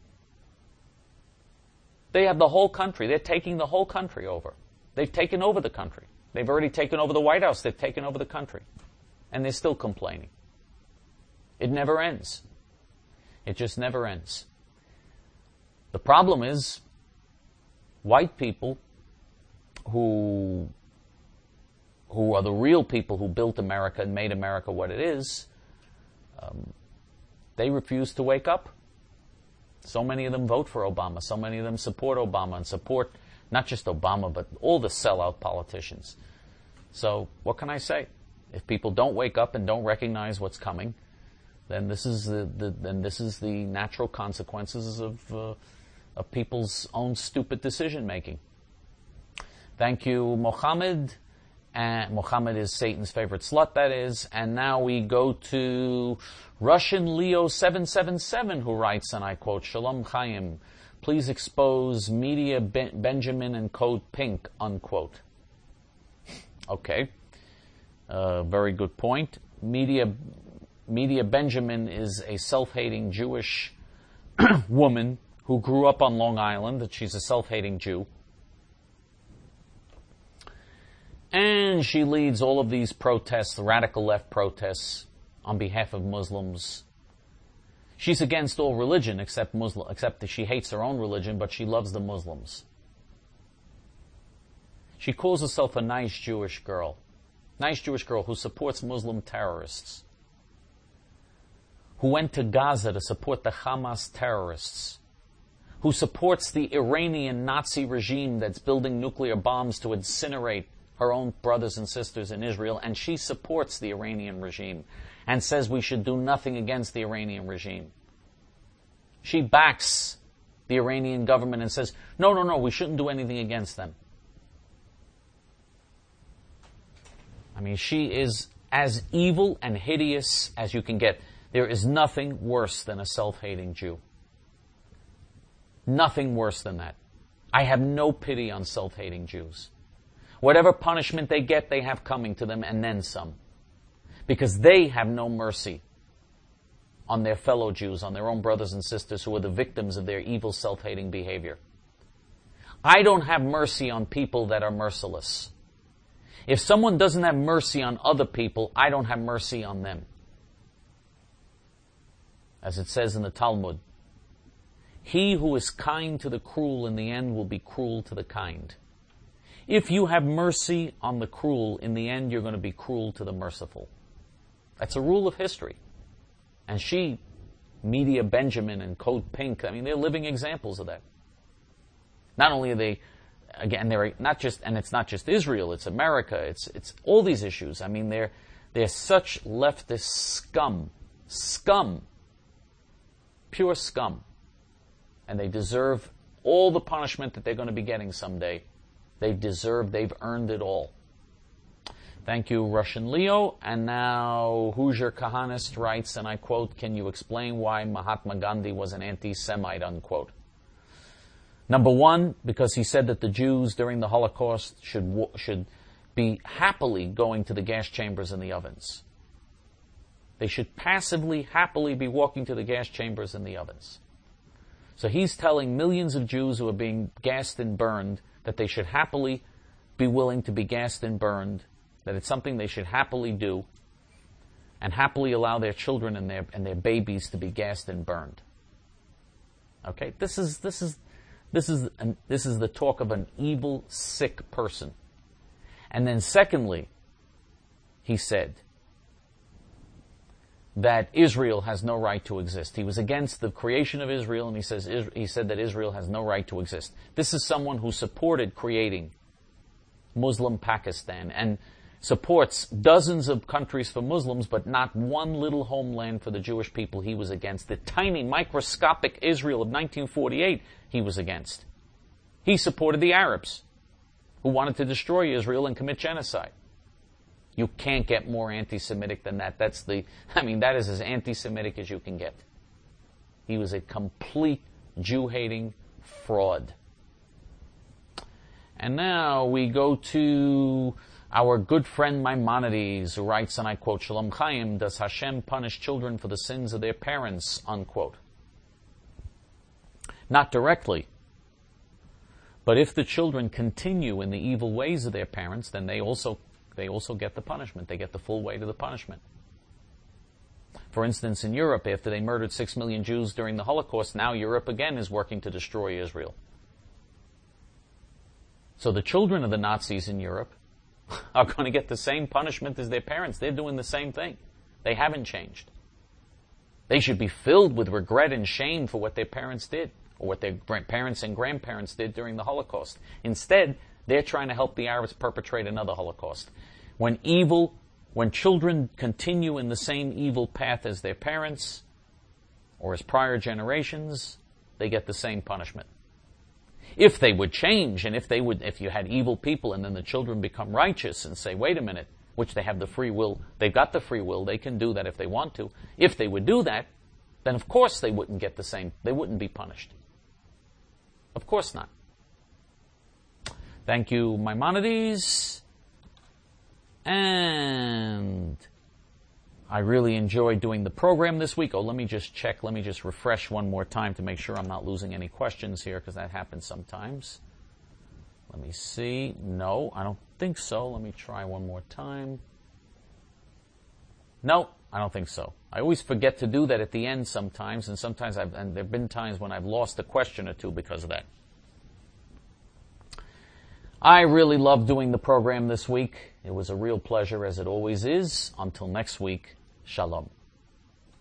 They have the whole country. They're taking the whole country over. They've taken over the country. They've already taken over the White House. They've taken over the country. And they're still complaining. It never ends. It just never ends. The problem is, white people who, who are the real people who built America and made America what it is, um, they refuse to wake up. So many of them vote for Obama. So many of them support Obama and support not just Obama, but all the sellout politicians. So what can I say? If people don't wake up and don't recognize what's coming, then this is the, the then this is the natural consequences of uh, of people's own stupid decision making. Thank you, Mohammed. And Mohammed is Satan's favorite slut, that is. And now we go to Russian Leo seven seven seven, who writes, and I quote, Shalom Chaim, please expose Media ben- Benjamin and Code Pink, unquote. Okay. Uh, very good point. Media, Media Benjamin is a self-hating Jewish woman who grew up on Long Island, that she's a self-hating Jew. And she leads all of these protests, the radical left protests, on behalf of Muslims. She's against all religion except Muslim, except that she hates her own religion, but she loves the Muslims. She calls herself a nice Jewish girl. Nice Jewish girl who supports Muslim terrorists. Who went to Gaza to support the Hamas terrorists. Who supports the Iranian Nazi regime that's building nuclear bombs to incinerate her own brothers and sisters in Israel. And she supports the Iranian regime and says we should do nothing against the Iranian regime. She backs the Iranian government and says, no, no, no, we shouldn't do anything against them. I mean, she is as evil and hideous as you can get. There is nothing worse than a self-hating Jew. Nothing worse than that. I have no pity on self-hating Jews. Whatever punishment they get, they have coming to them, and then some. Because they have no mercy on their fellow Jews, on their own brothers and sisters who are the victims of their evil self-hating behavior. I don't have mercy on people that are merciless. If someone doesn't have mercy on other people, I don't have mercy on them. As it says in the Talmud, he who is kind to the cruel in the end will be cruel to the kind. If you have mercy on the cruel, in the end you're going to be cruel to the merciful. That's a rule of history. And she, Media Benjamin and Code Pink, I mean, they're living examples of that. Not only are they, again, they're not just, and it's not just Israel, it's America, it's it's all these issues. I mean, they're they're such leftist scum, scum, pure scum, and they deserve all the punishment that they're going to be getting someday. They deserve, they've earned it all. Thank you, Russian Leo. And now Hoosier Kahanist writes, and I quote, can you explain why Mahatma Gandhi was an anti-Semite, unquote? Number one, because he said that the Jews during the Holocaust should should be happily going to the gas chambers and the ovens. They should passively, happily be walking to the gas chambers and the ovens. So he's telling millions of Jews who are being gassed and burned that they should happily be willing to be gassed and burned, that it's something they should happily do, and happily allow their children and their and their babies to be gassed and burned. Okay, this is this is this is an, this is the talk of an evil, sick person. And then, secondly, he said that Israel has no right to exist. He was against the creation of Israel, and he says he said that Israel has no right to exist. This is someone who supported creating Muslim Pakistan and supports dozens of countries for Muslims, but not one little homeland for the Jewish people he was against. The tiny, microscopic Israel of nineteen forty-eight he was against. He supported the Arabs who wanted to destroy Israel and commit genocide. You can't get more anti-Semitic than that. That's the, I mean, that is as anti-Semitic as you can get. He was a complete Jew-hating fraud. And now we go to our good friend Maimonides, who writes, and I quote, Shalom Chaim, does Hashem punish children for the sins of their parents, unquote? Not directly. But if the children continue in the evil ways of their parents, then they also they also get the punishment. They get the full weight of the punishment. For instance, in Europe, after they murdered six million Jews during the Holocaust, now Europe again is working to destroy Israel. So the children of the Nazis in Europe are going to get the same punishment as their parents. They're doing the same thing. They haven't changed. They should be filled with regret and shame for what their parents did, or what their parents and grandparents did during the Holocaust. Instead, they're trying to help the Arabs perpetrate another Holocaust. When evil, when children continue in the same evil path as their parents, or as prior generations, they get the same punishment. If they would change, and if they would, if you had evil people and then the children become righteous and say, wait a minute, which they have the free will, they've got the free will, they can do that if they want to. If they would do that, then of course they wouldn't get the same, they wouldn't be punished. Of course not. Thank you, Maimonides. And I really enjoyed doing the program this week. Oh, let me just check. Let me just refresh one more time to make sure I'm not losing any questions here, because that happens sometimes. Let me see. No, I don't think so. Let me try one more time. No, I don't think so. I always forget to do that at the end sometimes, and sometimes I've, and there have been times when I've lost a question or two because of that. I really loved doing the program this week. It was a real pleasure, as it always is. Until next week, shalom.